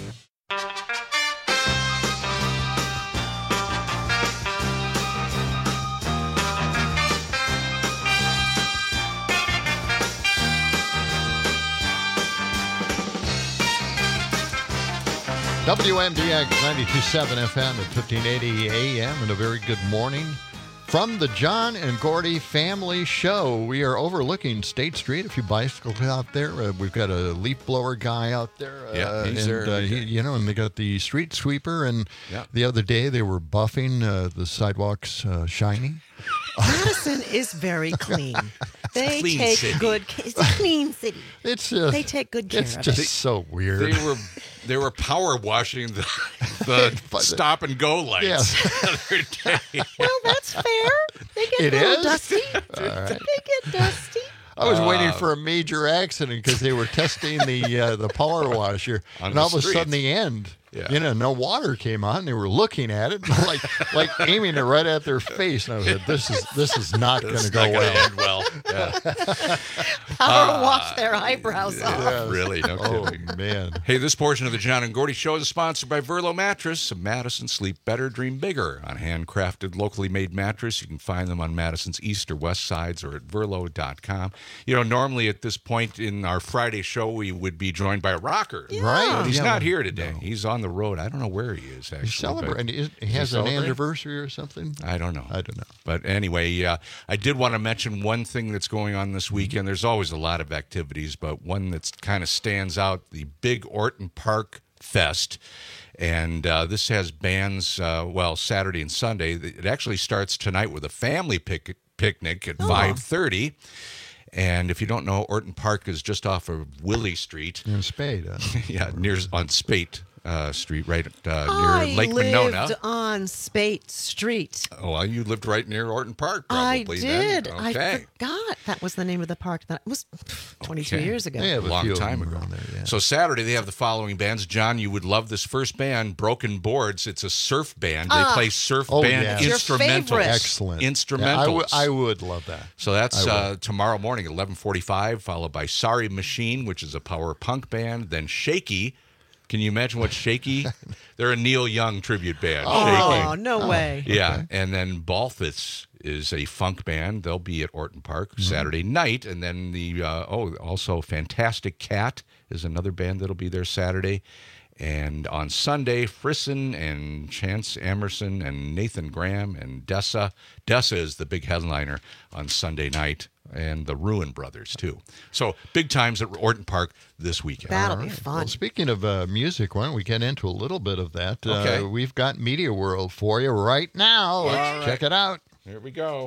W M D X ninety-two point seven F M at fifteen eighty A M, and a very good morning from the John and Gordy Family Show. We are overlooking State Street. If you bicycle out there, uh, we've got a leaf blower guy out there. Uh, Yeah, he's and, there. Uh, he, you know, and they got the street sweeper. And Yeah. the other day they were buffing uh, the sidewalks uh, shiny. Madison is very clean. They Clean take city. good care. It's a clean city. It's just, they take good care It's of just it. so weird. They were they were power washing the, the stop and go lights Yes. the other day. Well, that's fair. They get It a little is? dusty. All right. They get dusty. I was Uh, waiting for a major accident because they were testing the uh, the power washer, On and the all of a street. sudden the end, Yeah. you know, no water came on. They were looking at it, like like aiming it right at their face, and I was like, "This is this is not going It's to go not gonna well." end well. Yeah. Power Uh, wash their eyebrows off. Yes. Really? No Oh kidding. man! Hey, this portion of the John and Gordy Show is sponsored by Verlo Mattress of Madison. Sleep better, dream bigger. On a handcrafted, locally made mattress, you can find them on Madison's east or west sides or at verlo dot com. You know, normally at this point in our Friday show, we would be joined by a rocker. Right. But he's Yeah, not well, here today. He's on the road. I don't know where he is, actually. He's celebrating. but- He, he Is has an celebrating? anniversary or something. I don't know. I don't know. But anyway, uh, I did want to mention one thing that's going on this weekend. There's always a lot of activities, but one that kind of stands out, the Big Orton Park Fest. And uh, this has bands, uh, well, Saturday and Sunday. It actually starts tonight with a family pic- picnic at five thirty. And if you don't know, Orton Park is just off of Willie Street. In Spade. Huh? yeah, near on Spate uh, Street, right uh, I near Lake lived Monona. on Spate Street. Oh, well, you lived right near Orton Park, I probably. did. Then. I Okay. forgot that was the name of the park. That was twenty-two Okay. years ago. They have A a long few of time them ago. around there, yeah. So Saturday they have the following bands. John, you would love this first band, Broken Boards. It's a surf band. They Ah. play surf Oh, band yeah. Your instrumentals. favorite. Excellent. Instrumentals. Yeah, I, w- I would love that. So that's I uh, tomorrow morning at eleven forty-five, followed by Sorry Machine, which is a power punk band. Then Shaky. Can you imagine what Shaky? They're a Neil Young tribute band. Oh, Shaky. no way. Yeah, and then Balthus is a funk band. They'll be at Orton Park Saturday night, and then the uh, oh, also Fantastic Cat is another band that'll be there Saturday, and on Sunday, Frisson and Chance Emerson and Nathan Graham and Dessa. Dessa is the big headliner on Sunday night, and the Ruin Brothers too. So big times at Orton Park this weekend. That'll All be right. fun. Well, speaking of uh, music, why don't we get into a little bit of that? Okay. Uh, we've got Media World for you right now. Let's All right. check it out. Here we go.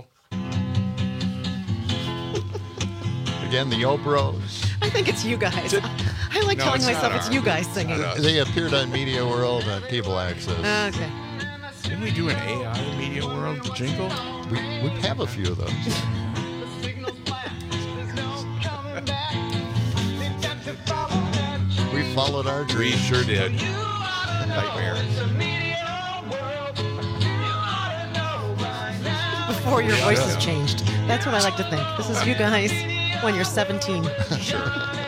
Again, the Obros. I think it's you guys. I like No, telling it's not myself it's ours. you guys singing. Not us. They appeared on Media World on cable access. Okay. Didn't we do an A I Media World jingle? we, we have a few of those. We followed our We dreams. sure did. Nightmare. Before your voices changed. That's what I like to think. This is you guys when you're seventeen. Sure.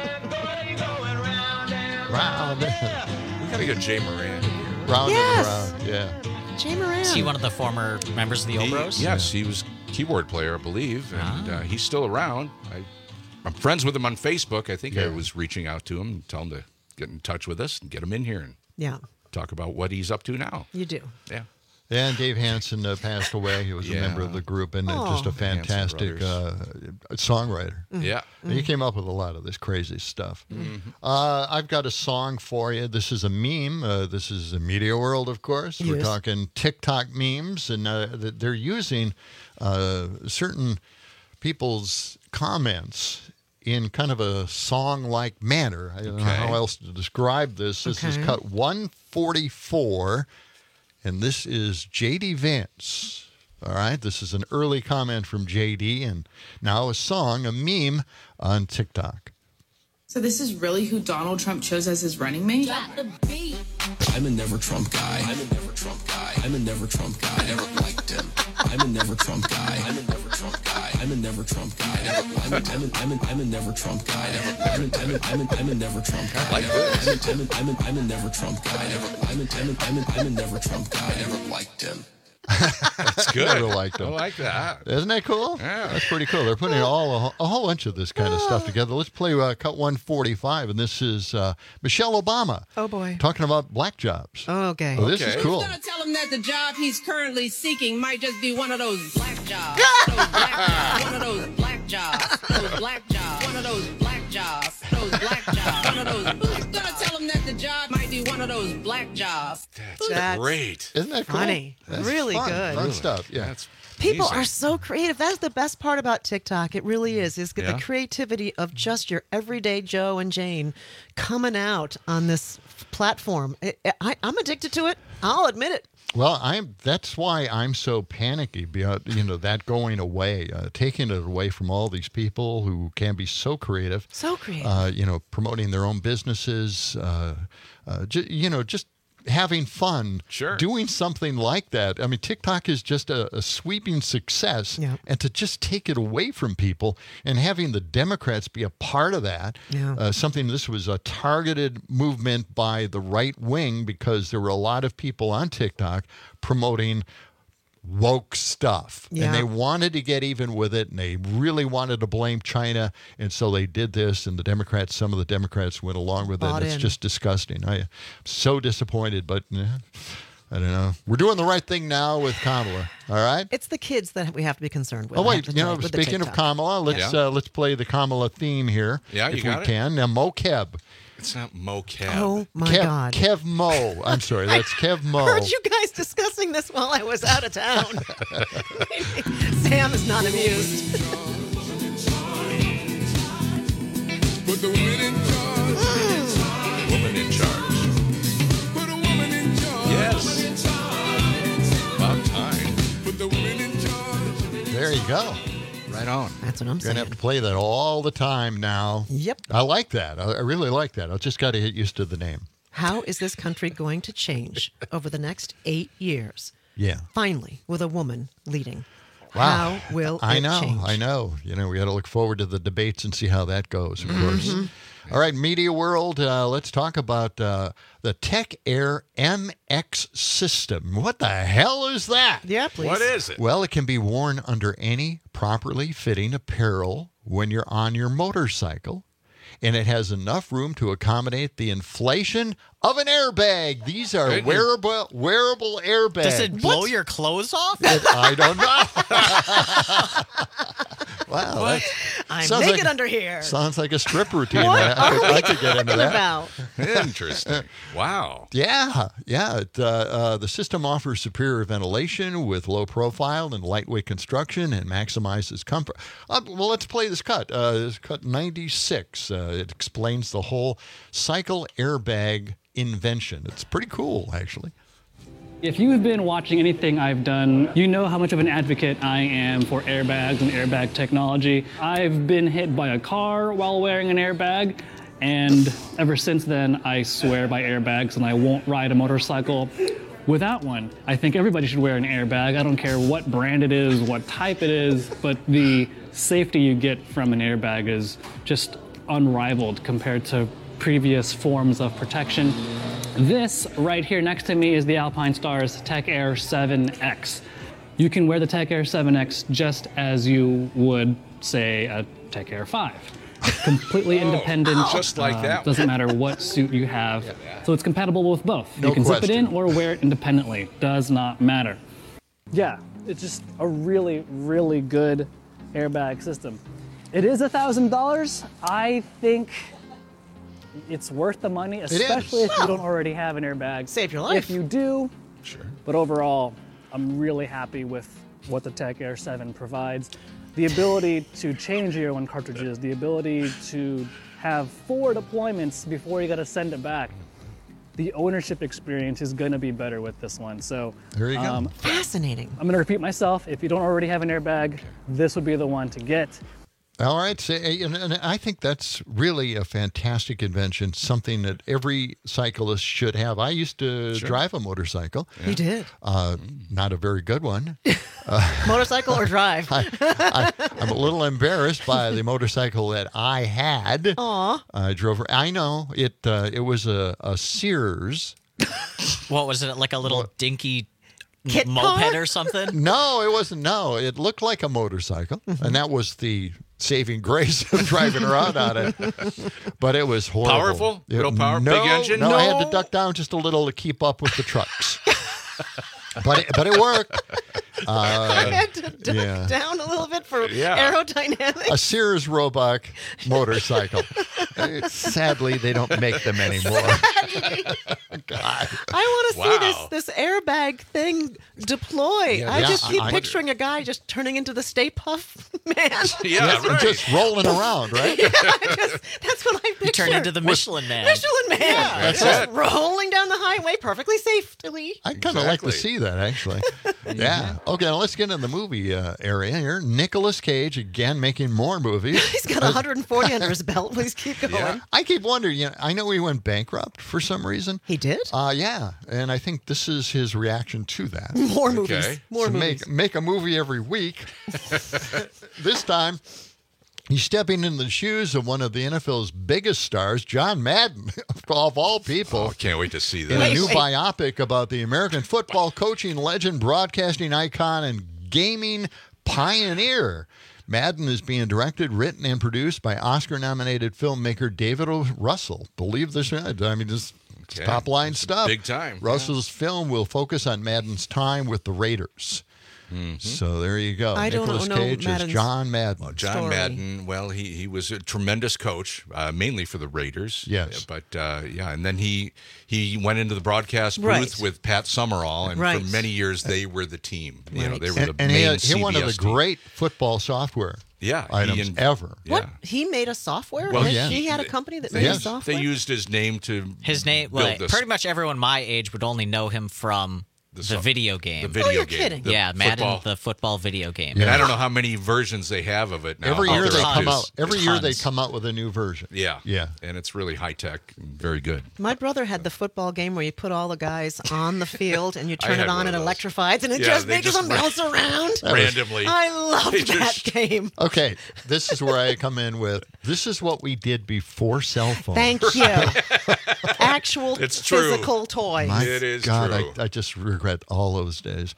Round, We gotta get Jay Moran in here. round Yes. and round. Yeah. Jay Moran. Is he one of the former members of the He- Obros? yes, he was keyboard player, I believe, and Ah. uh, he's still around. I, I'm friends with him on Facebook. I think I Yeah. was reaching out to him, tell him to get in touch with us and get him in here and Yeah, talk about what he's up to now. you do. Yeah. Yeah, and Dave Hansen uh, passed away. He was a Yeah. member of the group and uh, just Oh. a The Hansen fantastic uh, songwriter. Yeah. And He came up with a lot of this crazy stuff. Uh, I've got a song for you. This is a meme. Uh, this is a Media World, of course. We're Yes. talking TikTok memes, and uh, th- they're using uh, certain people's comments in kind of a song-like manner. I don't know Okay. how else to describe this. This is Okay. cut one forty-four, and this is J D Vance All right, this is an early comment from J D, and now a song, a meme on TikTok. So this is really who Donald Trump chose as his running mate? I'm a never Trump guy. I'm a never Trump guy. I'm a never Trump guy. I never liked him. I'm a never Trump guy. I'm a never Trump guy. I'm a never Trump guy. I'm a, I'm a, I'm a, I'm a never Trump guy. I'm a, I'm a, I'm a, I'm a never Trump guy. Like this. I'm a, I'm a, I'm a never Trump guy. I'm a, I'm a, I'm a, I'm a never Trump guy. I never liked him. That's good. Never liked them. I like that. Isn't that cool? Yeah. That's pretty cool. They're putting all a, a whole bunch of this kind of stuff together. Let's play uh, cut one forty-five, and this is uh, Michelle Obama. Oh, boy. Talking about black jobs. Oh, okay. Oh, this okay. is cool. He's going to tell him that the job he's currently seeking might just be one of those black jobs. those black jobs. One of those black jobs. Those black jobs. One of those black jobs. Those black jobs. One of those. Who's going to tell him that the job might be one of those black jobs? That's, That's great. Isn't that cool? Funny. That's really fun. good. Fun stuff. Yeah. That's People amazing. are so creative. That's the best part about TikTok. It really is. Is Yeah. the creativity of just your everyday Joe and Jane coming out on this platform. I, I, I'm addicted to it. I'll admit it. Well, I'm. That's why I'm so panicky about you know that going away, uh, taking it away from all these people who can be so creative, So creative. Uh, you know, promoting their own businesses. Uh, uh, ju- you know, just having fun, sure. doing something like that. I mean, TikTok is just a, a sweeping success, Yeah. and to just take it away from people and having the Democrats be a part of that, Yeah. uh, something this was a targeted movement by the right wing because there were a lot of people on TikTok promoting woke stuff, Yeah. and they wanted to get even with it, and they really wanted to blame China, and so they did this, and the Democrats, some of the Democrats went along with it. Bought It's in. just disgusting. I am so disappointed, but eh, I don't know. We're doing the right thing now with Kamala. All right. It's the kids that we have to be concerned with. Oh I have wait, to you tell know, with the speaking of TikTok. Kamala, let's Yeah. uh, let's play the Kamala theme here. Yeah, you if got we it. can. Now, Mo Keb. It's not Mo Cab. Oh my Kev, God. Kev Mo. I'm sorry, that's Kev Mo. I heard you guys discussing this while I was out of town. Sam is not amused. Put the women in charge. Woman in charge. Put a woman in charge. Yes. About time. Put the women in charge. There you go. Right on. That's what I'm You're saying. gonna have to play that all the time now. Yep. I like that. I I really like that. I just got to get used to the name. How is this country going to change over the next eight years? Yeah. Finally, with a woman leading. Wow. How will I it know. change? I know. You know, we got to look forward to the debates and see how that goes, of course. Mm-hmm. All right, Media World, uh, let's talk about uh, the Tech Air M X system. What the hell is that? Yeah, please. What is it? Well, it can be worn under any properly fitting apparel when you're on your motorcycle, and it has enough room to accommodate the inflation of an airbag. These are Right. wearable wearable airbags. Does it blow your clothes off? I don't know. Wow, that I'm sounds naked like- under here. sounds like a strip routine. What I, I could, are we I could get into talking that. about? Interesting. Wow. Yeah, yeah. It, uh, uh, the system offers superior ventilation with low profile and lightweight construction and maximizes comfort. Uh, well, let's play this cut. Uh, this is cut ninety-six. Uh, it explains the whole cycle airbag invention. It's pretty cool, actually. If you've been watching anything I've done, you know how much of an advocate I am for airbags and airbag technology. I've been hit by a car while wearing an airbag, and ever since then, I swear by airbags and I won't ride a motorcycle without one. I think everybody should wear an airbag. I don't care what brand it is, what type it is, but the safety you get from an airbag is just unrivaled compared to previous forms of protection. This right here next to me is the Alpinestars Tech Air seven X. You can wear the Tech Air seven X just as you would, say, a Tech Air five. Completely independent. just like uh, that one. Doesn't matter what suit you have. So it's compatible with both. No you can zip it in question. or wear it independently. Does not matter. Yeah, it's just a really, really good airbag system. It is a thousand dollars. I think it's worth the money, especially if you don't already have an airbag. Save your life. If you do, Sure. but overall, I'm really happy with what the Tech Air seven provides. The ability to change your own cartridges, the ability to have four deployments before you gotta send it back. the ownership experience is going to be better with this one. So there you um, go. Fascinating. I'm going to repeat myself. If you don't already have an airbag, this would be the one to get. All right. So, and, and I think that's really a fantastic invention, something that every cyclist should have. I used to Sure. drive a motorcycle. You did? Uh, not a very good one. Uh, Motorcycle or drive? I, I, I'm a little embarrassed by the motorcycle that I had. Aw. I drove. I know it. Uh, it was a, a Sears. What was it, like a little dinky Kit moped car? or something? No, it wasn't. No, it looked like a motorcycle, and that was the saving grace of driving around on it. But it was horrible. Powerful? It- Real power- no, big engine? No, I had No. to duck down just a little to keep up with the trucks. but it, but it worked. Uh, I had to duck yeah. down a little bit for Yeah. aerodynamics. A Sears Roebuck motorcycle. Uh, Sadly, they don't make them anymore. God. I want to Wow. see this this airbag thing deploy. Yeah, I yeah, just keep I- picturing a guy just turning into the Stay Puff Man. Yeah, right. Just rolling around, right? Yeah, I just, that's what I picture. You turn into the Michelin Man. Michelin Man. Yeah, that's just it. rolling down the highway perfectly safely. I kind of like to see that, actually. Yeah. Okay, now let's get in the movie uh, area here. Nicolas Cage, again, making more movies. He's got one hundred forty under his belt. Please keep going. Yeah. I keep wondering, you know, I know he went bankrupt for some reason. He did? Uh, yeah. And I think this is his reaction to that. More movies. Okay. More So movies. Make, make a movie every week. This time, he's stepping in the shoes of one of the N F L's biggest stars, John Madden, of all people. Oh, can't wait to see In that. a new biopic about the American football coaching legend, broadcasting icon, and gaming pioneer. Madden is being directed, written, and produced by Oscar-nominated filmmaker David O. Russell. Believe this? I mean, this Okay. top line That's stuff. big time. Russell's film will focus on Madden's time with the Raiders. So there you go. I don't Nicolas know Cage Madden's is John Madden. Well, John story. Madden, well, he, he was a tremendous coach, uh, mainly for the Raiders. Yes. But, uh, yeah, and then he he went into the broadcast booth Right. with Pat Summerall, and Right. for many years they were the team. You know, Right. they were And, the and main he had, he had one of the C B S team. great football software Yeah, he items and- ever. What? He made a software? Well, He- yeah. He had a company that They, made Yes. software? they used his name to His name, build well, this. pretty much everyone my age would only know him from the, so- video game. the video you're game. kidding. the yeah, Madden, football. the football video game. And I don't know how many versions they have of it now. Every Oh, year there's they tons. come out. Every There's year they tons. come out with a new version. Yeah. Yeah. And it's really high tech and very good. My brother had the football game where you put all the guys on the field and you I turn had it on one and of it those. electrifies and it Yeah, just they makes just them ra- bounce around. Randomly. I loved They that just- game. Okay, this is where I come in with this is what we did before cell phones. Thank you. Actual It's true. physical toy. My It is God, true. I, I just regret all those days.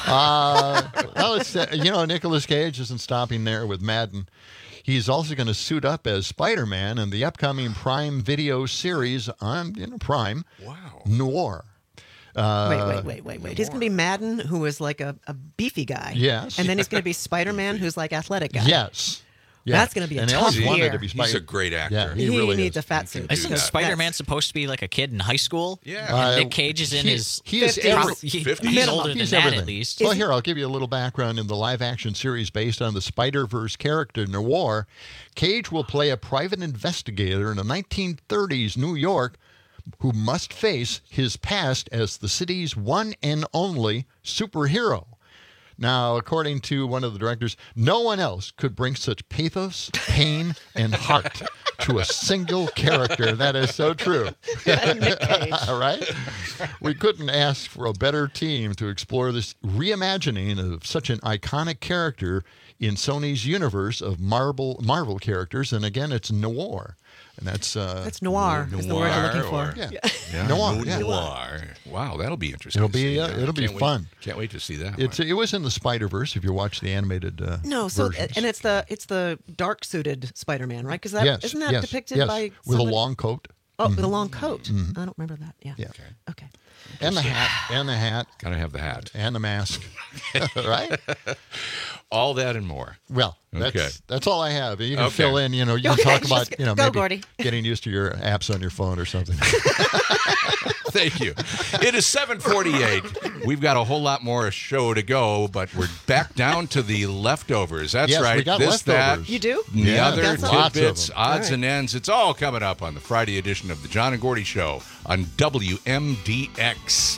uh, well, it's, uh, you know, Nicolas Cage isn't stopping there with Madden. He's also going to suit up as Spider-Man in the upcoming Prime Video series on you know, Prime. Wow. Noir. Uh, Wait, wait, wait, wait, wait. He's going to be Madden, who is like a, a beefy guy. Yes. And then he's going to be Spider-Man, who's like athletic guy. Yes. Yeah. That's going to be a and I tough always wanted year. to be He's Spider- a great actor. Yeah, He, he, really needs is. a fat He suit. can Isn't do that. Spider-Man supposed to be like a kid in high school? Yeah. Uh, Nick Cage is in he- his he is fifties. every- He- fifties. He's Minimum. older than He's that everything. at least. Well, here, I'll give you a little background in the live-action series based on the Spider-Verse character Noir. Cage will play a private investigator in the nineteen thirties New York who must face his past as the city's one and only superhero. Now, according to one of the directors, no one else could bring such pathos, pain, and heart to a single character. That is so true. All right? We couldn't ask for a better team to explore this reimagining of such an iconic character in Sony's universe of Marvel Marvel characters. And again, it's noir. And that's uh, That's noir, is the word I'm looking for. or- yeah. Yeah, Noir, noir. yeah. Noir. Wow, that'll be interesting. It'll to be, see. uh, Yeah, it'll be can't wait- fun. Can't wait to see that. It's one. it was in the Spider-Verse if you watch the animated uh, No, so versions. and it's the it's the dark suited Spider-Man, right? Because that yes, isn't that yes, depicted yes. by with somebody- a long coat. Oh, with a long coat. Mhm. I don't remember that. Yeah. Yeah. Okay. And the hat, and the hat, Gotta have the hat. and the mask, right? All that and more. Well, that's Okay. that's all I have. You can Okay. fill in. You know, you can Okay, talk just about you know go, maybe Gordy. getting used to your apps on your phone or something. Thank you. It is seven forty-eight. We've got a whole lot more show to go, but we're back down to the leftovers. That's yes, right. We got this, leftovers. that, You do? the Yeah, other got some. tidbits, Lots of them. odds All right. and ends. It's all coming up on the Friday edition of the John and Gordy Show on W M D X.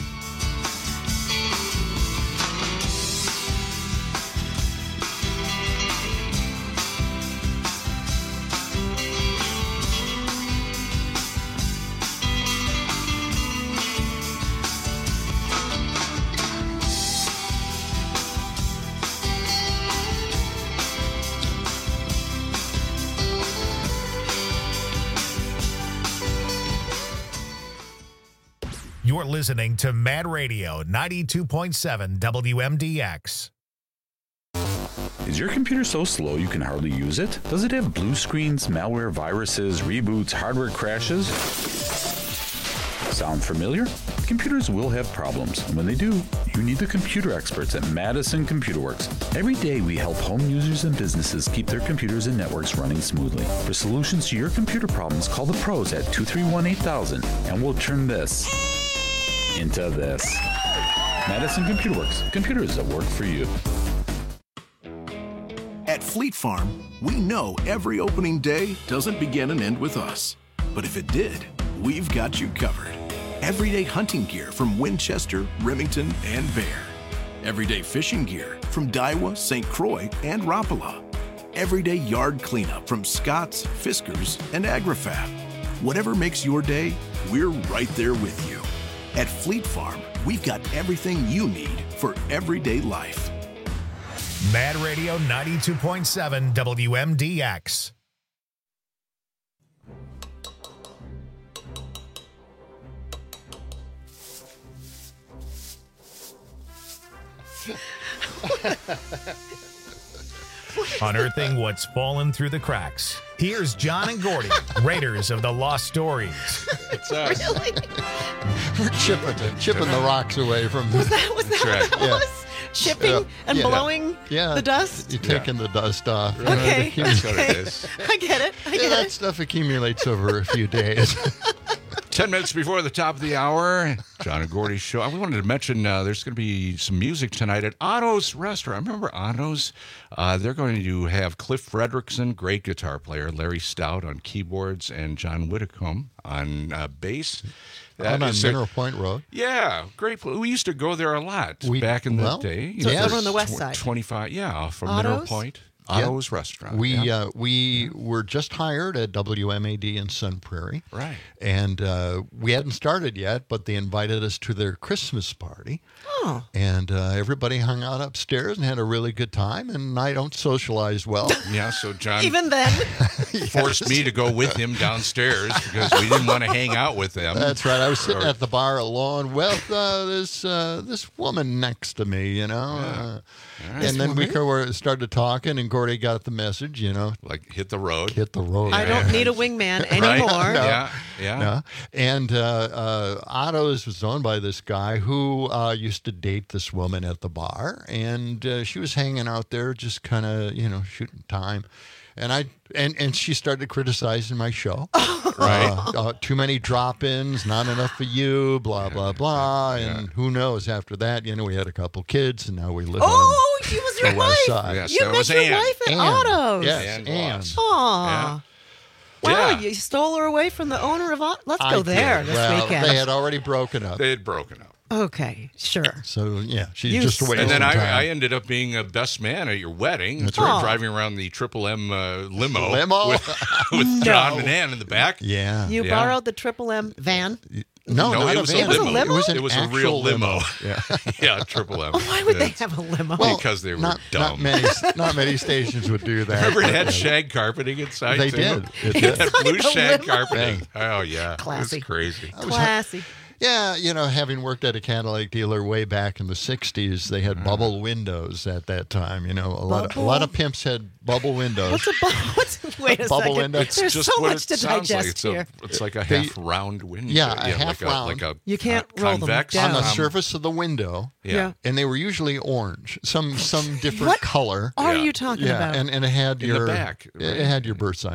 You're listening to Mad Radio ninety-two point seven W M D X. Is your computer so slow you can hardly use it? Does it have blue screens, malware, viruses, reboots, hardware crashes? Sound familiar? Computers will have problems, and when they do, you need the computer experts at Madison Computer Works. Every day we help home users and businesses keep their computers and networks running smoothly. For solutions to your computer problems, call the pros at two three one, eight thousand, and we'll turn this into this. Madison Computer Works. Computers that work for you. At Fleet Farm, we know every opening day doesn't begin and end with us. But if it did, we've got you covered. Everyday hunting gear from Winchester, Remington, and Bear. Everyday fishing gear from Daiwa, Saint Croix, and Rapala. Everyday yard cleanup from Scott's, Fiskars, and AgriFab. Whatever makes your day, we're right there with you. At Fleet Farm, we've got everything you need for everyday life. Mad Radio ninety-two point seven W M D X. Unearthing what's fallen through the cracks. Here's John and Gordy, Raiders of the Lost Stories. It's us. Really? We're chipping, chipping the rocks away from. Was that, was that That's what right. that was? Chipping Yeah. and Yeah. blowing Yeah, the dust? You're taking the dust off. Okay. That's what it okay. is. I get it. I Yeah, get that it. stuff accumulates over a few days. Ten minutes before the top of the hour, John and Gordy's show. We wanted to mention uh, there's going to be some music tonight at Otto's Restaurant. Remember Otto's? Uh, they're going to have Cliff Fredrickson, great guitar player, Larry Stout on keyboards, and John Whitcomb on uh, bass. Out on is a- Mineral Point Road. Yeah, great. pl- We used to go there a lot We- back in the well, day. So it's Yes. over on the west Tw- side. twenty-five, yeah, from Mineral Otto's? Point. Yeah. Otto's Restaurant. We yeah. uh, we were just hired at W M A D in Sun Prairie, Right. and uh, we hadn't started yet, but they invited us to their Christmas party, Oh. and uh, everybody hung out upstairs and had a really good time. And I don't socialize well. Yeah, so John Even then. forced me to go with him downstairs because we didn't want to hang out with them. That's right. I was sitting Or- at the bar alone with uh, this uh, this woman next to me, you know. Uh, right. and then we This co- started talking, and Gordy got the message, you know, Like hit the road. hit the road. I don't need a wingman Right? anymore. No. Yeah, yeah. No. And uh, uh, Otto's was owned by this guy who uh, used to date this woman at the bar, and uh, she was hanging out there, just kind of, you know, shooting time. And I and, and she started criticizing my show. Right. Uh, uh, too many drop-ins, not enough for you, blah blah blah. And who knows? After that, you know, we had a couple kids, and now we live Oh, on she was your the west wife. side. Yes, You that met was your Ann. wife at Ann. Otto's. Yes, Ann Ann. Gloss. Aw. Wow, Yeah. you stole her away from the owner of Otto's. Let's I go there did. this well, weekend. They had already broken up. They had broken up. Okay, sure. So yeah, she's You just s- away. And then I, time. I ended up being a best man at your wedding. That's We were right. driving around the Triple M uh, limo. Limo? With, with No. John and Ann in the back. yeah. You Yeah. borrowed the Triple M van? No, No, not it a was van. a limo. It was a limo? It was, an It was a actual real limo. Yeah. Yeah, Triple M. Oh, why would they Yes. have a limo? Well, because they were not, dumb. Not many, not many stations would do that. Remember it but, had uh, shag carpeting inside? They too? did. It It did. had blue the shag limo? carpeting. Oh, yeah. Classy. It was crazy. I was- Classy. Yeah, you know, having worked at a Cadillac dealer way back in the sixties, they had bubble windows at that time. You know, a lot of, a lot of pimps had bubble windows. What's a bubble? What's, wait a Bubble second. window. It's There's just so what much it to sounds like. digest It's here. a, it's like a They- half round window. Yeah, a half like round. A, like a You can't uh, roll them convex. down. on the um, surface of the window. Yeah. Yeah. And they were usually orange, some some different What color. are Yeah. you talking Yeah, about? and, and it had In the your back, it- right? it had your birth sign on it.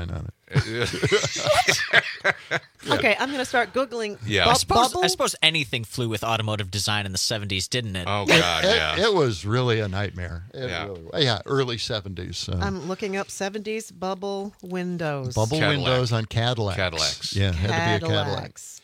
Okay, I'm going to start Googling Yeah. bu- I suppose, bubble. I suppose anything flew with automotive design in the seventies, didn't it? Oh, It, God, it- yeah. it was really a nightmare. It Yeah. really was. Yeah, early seventies. So. I'm looking up seventies bubble windows. Bubble Cadillac. windows on Cadillacs. Cadillacs. Yeah, it had to be a Cadillac. Cadillacs.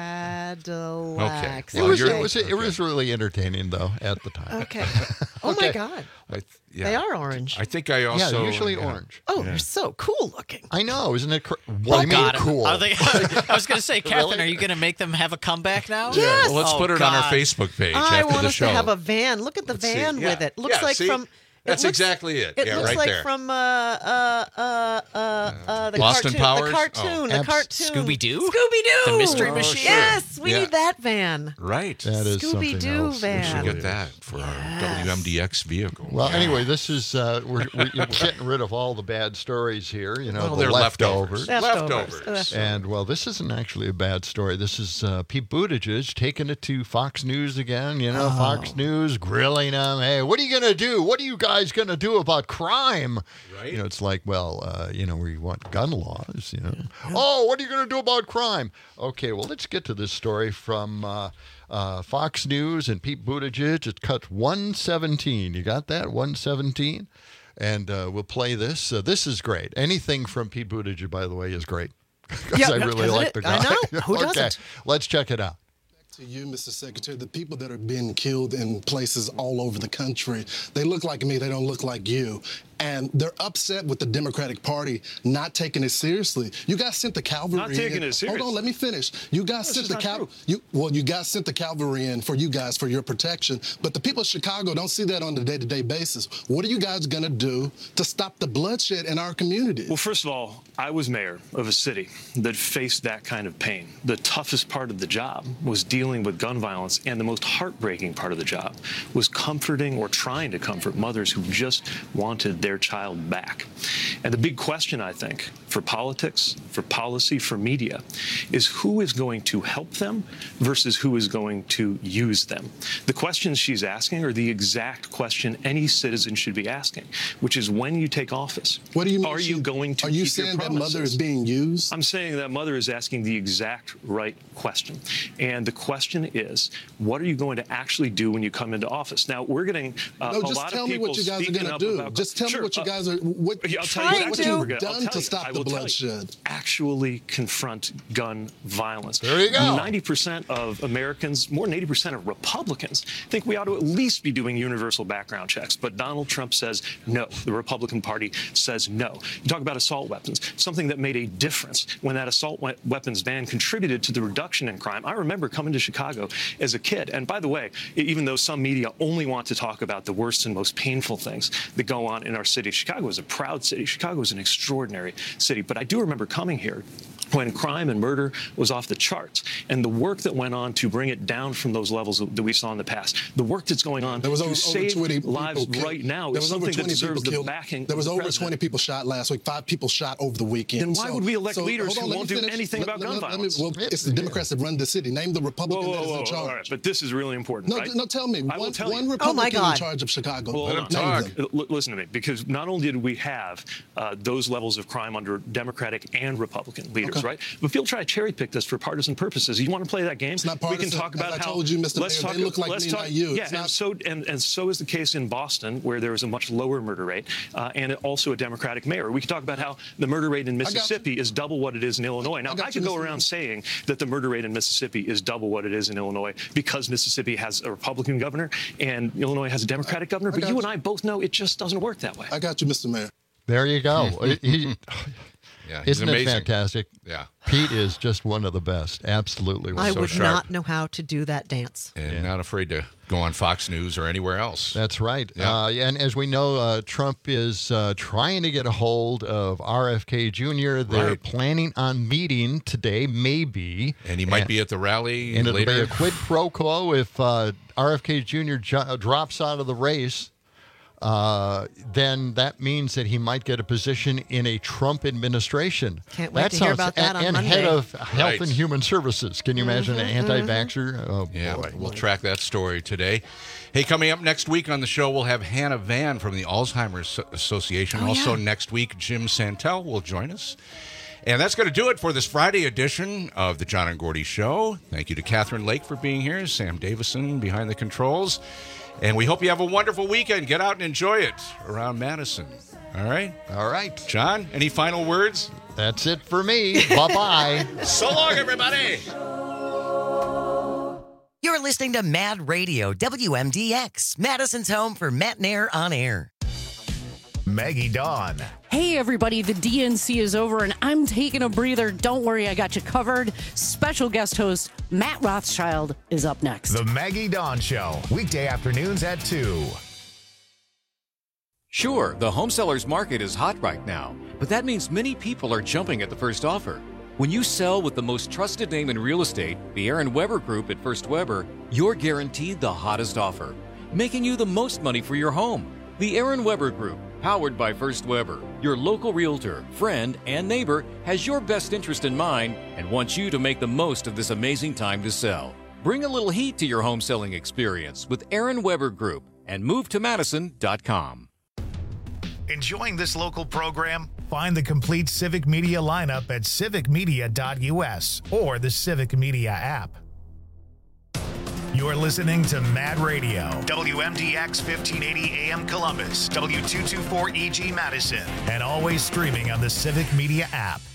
Cadillacs. It Well, was, you're- it was it was really entertaining though at the time. Okay. Oh my God. I th- yeah. They are orange. I think I Yeah, also. they're usually yeah. orange. Oh, Yeah. they're so cool looking. I know, isn't it? Cr- Oh, what do you mean God. cool? Are they, I was going to say, Catherine, Really? are you going to make them have a comeback now? Yes. Well, let's Oh, put it on our God. Facebook page I after want the us show. to have a van. Look at the Let's see. van Yeah. with it. Looks Yeah, like see? from. That's it looks, exactly it. It Yeah, looks right like there. from uh, uh, uh, uh, uh, the Austin cartoon. Powers? The cartoon. Oh. The cartoon. Scooby-Doo? Scooby-Doo. The Mystery Oh, Machine? sure. Yes, we Yeah. need that van. Right. That is something Scooby-Doo else. It van. We should really get that for our W M D X vehicle. Well, Yeah. anyway, this is uh, we're, we're getting rid of all the bad stories here. You know, Well, the they're leftovers. leftovers. Leftovers. Leftovers. And well, this isn't actually a bad story. This is uh, Pete Buttigieg taking it to Fox News again. You know, Fox News grilling them. Hey, what are you gonna do? What are you guys gonna do about crime? Right. You know, it's like, well, uh, you know, we want gun laws. You know, oh, what are you gonna do about crime? Okay, well, let's get to this story from uh, uh, Fox News and Pete Buttigieg. It cut one seventeen. You got that? one seventeen. And uh, we'll play this. Uh, this is great. Anything from Pete Buttigieg, by the way, is great. Because Yeah, I really isn't like it? the guy. I know. Who okay, doesn't? let's check it out. To you, Mister Secretary, the people that are being killed in places all over the country, they look like me, they don't look like you. And they're upset with the Democratic Party not taking it seriously. You guys sent the cavalry Not taking in. it seriously. Hold on, let me finish. You guys That's sent the just not cav- true. you well, you guys sent the cavalry in for you guys for your protection. But the people of Chicago don't see that on a day-to-day basis. What are you guys gonna do to stop the bloodshed in our community? Well, first of all, I was mayor of a city that faced that kind of pain. The toughest part of the job was dealing with gun violence, and the most heartbreaking part of the job was comforting or trying to comfort mothers who just wanted their child back. And the big question, I think, for politics, for policy, for media, is who is going to help them versus who is going to use them. The questions she's asking are the exact question any citizen should be asking, which is when you take office. What do you mean? Are you she- going to Are you keep your saying that promises? mother is being used? I'm saying that mother is asking the exact right question. And the question is, what are you going to actually do when you come into office? Now, we're getting uh, No, a just lot tell of me people what you guys are speaking gonna up do. about- Just tell me Sure, what you uh, guys are. What, yeah, I'll tell try you what exactly what we're you've gonna- I'll done tell to you. stop I the will tell you. bloodshed. Actually confront gun violence. There you go. ninety percent of Americans, more than eighty percent of Republicans, think we ought to at least be doing universal background checks. But Donald Trump says no. The Republican Party says no. You talk about assault weapons, something that made a difference when that assault we- weapons ban contributed to the reduction in crime. I remember coming to Chicago as a kid. And by the way, e- even though some media only want to talk about the worst and most painful things that go on in our city, Chicago is a proud city. Chicago is an extraordinary city. But I do remember coming here when crime and murder was off the charts, and the work that went on to bring it down from those levels that we saw in the past, the work that's going on There was to over, over save twenty lives people killed. right now There is was over something that twenty deserves people the killed. backing There was of the over president. twenty people shot last week. Five people shot over the weekend. Then why So- would we elect so, leaders hold on, who let me won't do finish. anything Let- about let gun me- let me- violence? well, it's the Democrats that run the city. Name the Whoa, Republican whoa, that is whoa, in all charge. right, but this is really important, No, right? no, tell me. I will One, tell you. one Oh, my Republican in God. charge of Chicago. Well, Let Name him talk. them. L- listen to me, because not only did we have uh, those levels of crime under Democratic and Republican leaders, Okay. right? But people try to cherry pick this for partisan purposes. You want to play that game? It's not We can partisan. talk As about I how. told you, Mister Let's Mayor, talk. they look like let's me, talk, not you. Yeah, It's and not- so and, and so is the case in Boston, where there is a much lower murder rate, uh, and also a Democratic mayor. We can talk about how the murder rate in got Mississippi is double what it is in Illinois. Now, I got I, you, could go Mister around Mayor. saying that the murder rate in Mississippi is double what it is in Illinois because Mississippi has a Republican governor and Illinois has a Democratic governor. I But got you you. and I both know it just doesn't work that way. I got you, Mister Mayor. There you go. He- Yeah, he's isn't it amazing. fantastic? Yeah. Pete is just one of the best. Absolutely. I so would sharp. not know how to do that dance. And not afraid to go on Fox News or anywhere else. That's right. Yeah. Uh, and as we know, uh, Trump is uh, trying to get a hold of R F K Junior They're Right. planning on meeting today, maybe. And he might And- be at the rally And it'll later. be a quid pro quo if uh, R F K Junior jo- drops out of the race. Uh, then that means that he might get a position in a Trump administration. Can't wait to hear about that and, on and Monday. head of Health Right. and Human Services. Can you imagine an anti-vaxxer? Oh, Yeah, boy. we'll track that story today. Hey, coming up next week on the show, we'll have Hannah Van from the Alzheimer's Association. Oh, also yeah. next week, Jim Santel will join us. And that's going to do it for this Friday edition of the John and Gordy Show. Thank you to Catherine Lake for being here, Sam Davison behind the controls. And we hope you have a wonderful weekend. Get out and enjoy it around Madison. All right? All right. John, any final words? That's it for me. Bye-bye. So long, everybody. You're listening to Mad Radio, W M D X, Madison's home for Matnair on Air. Maggie Dawn. Hey, everybody, the D N C is over, and I'm taking a breather. Don't worry, I got you covered. Special guest host Matt Rothschild is up next. The Maggie Dawn Show, weekday afternoons at two. Sure, the home seller's market is hot right now, but that means many people are jumping at the first offer. When you sell with the most trusted name in real estate, the Aaron Weber Group at First Weber, you're guaranteed the hottest offer, making you the most money for your home. The Aaron Weber Group, powered by First Weber, your local realtor, friend, and neighbor, has your best interest in mind and wants you to make the most of this amazing time to sell. Bring a little heat to your home selling experience with Aaron Weber Group and move to madison dot com. Enjoying this local program? Find the complete Civic Media lineup at civic media dot U S or the Civic Media app. You're listening to Mad Radio, W M D X fifteen eighty A M Columbus, W two twenty-four E G Madison, and always streaming on the Civic Media app.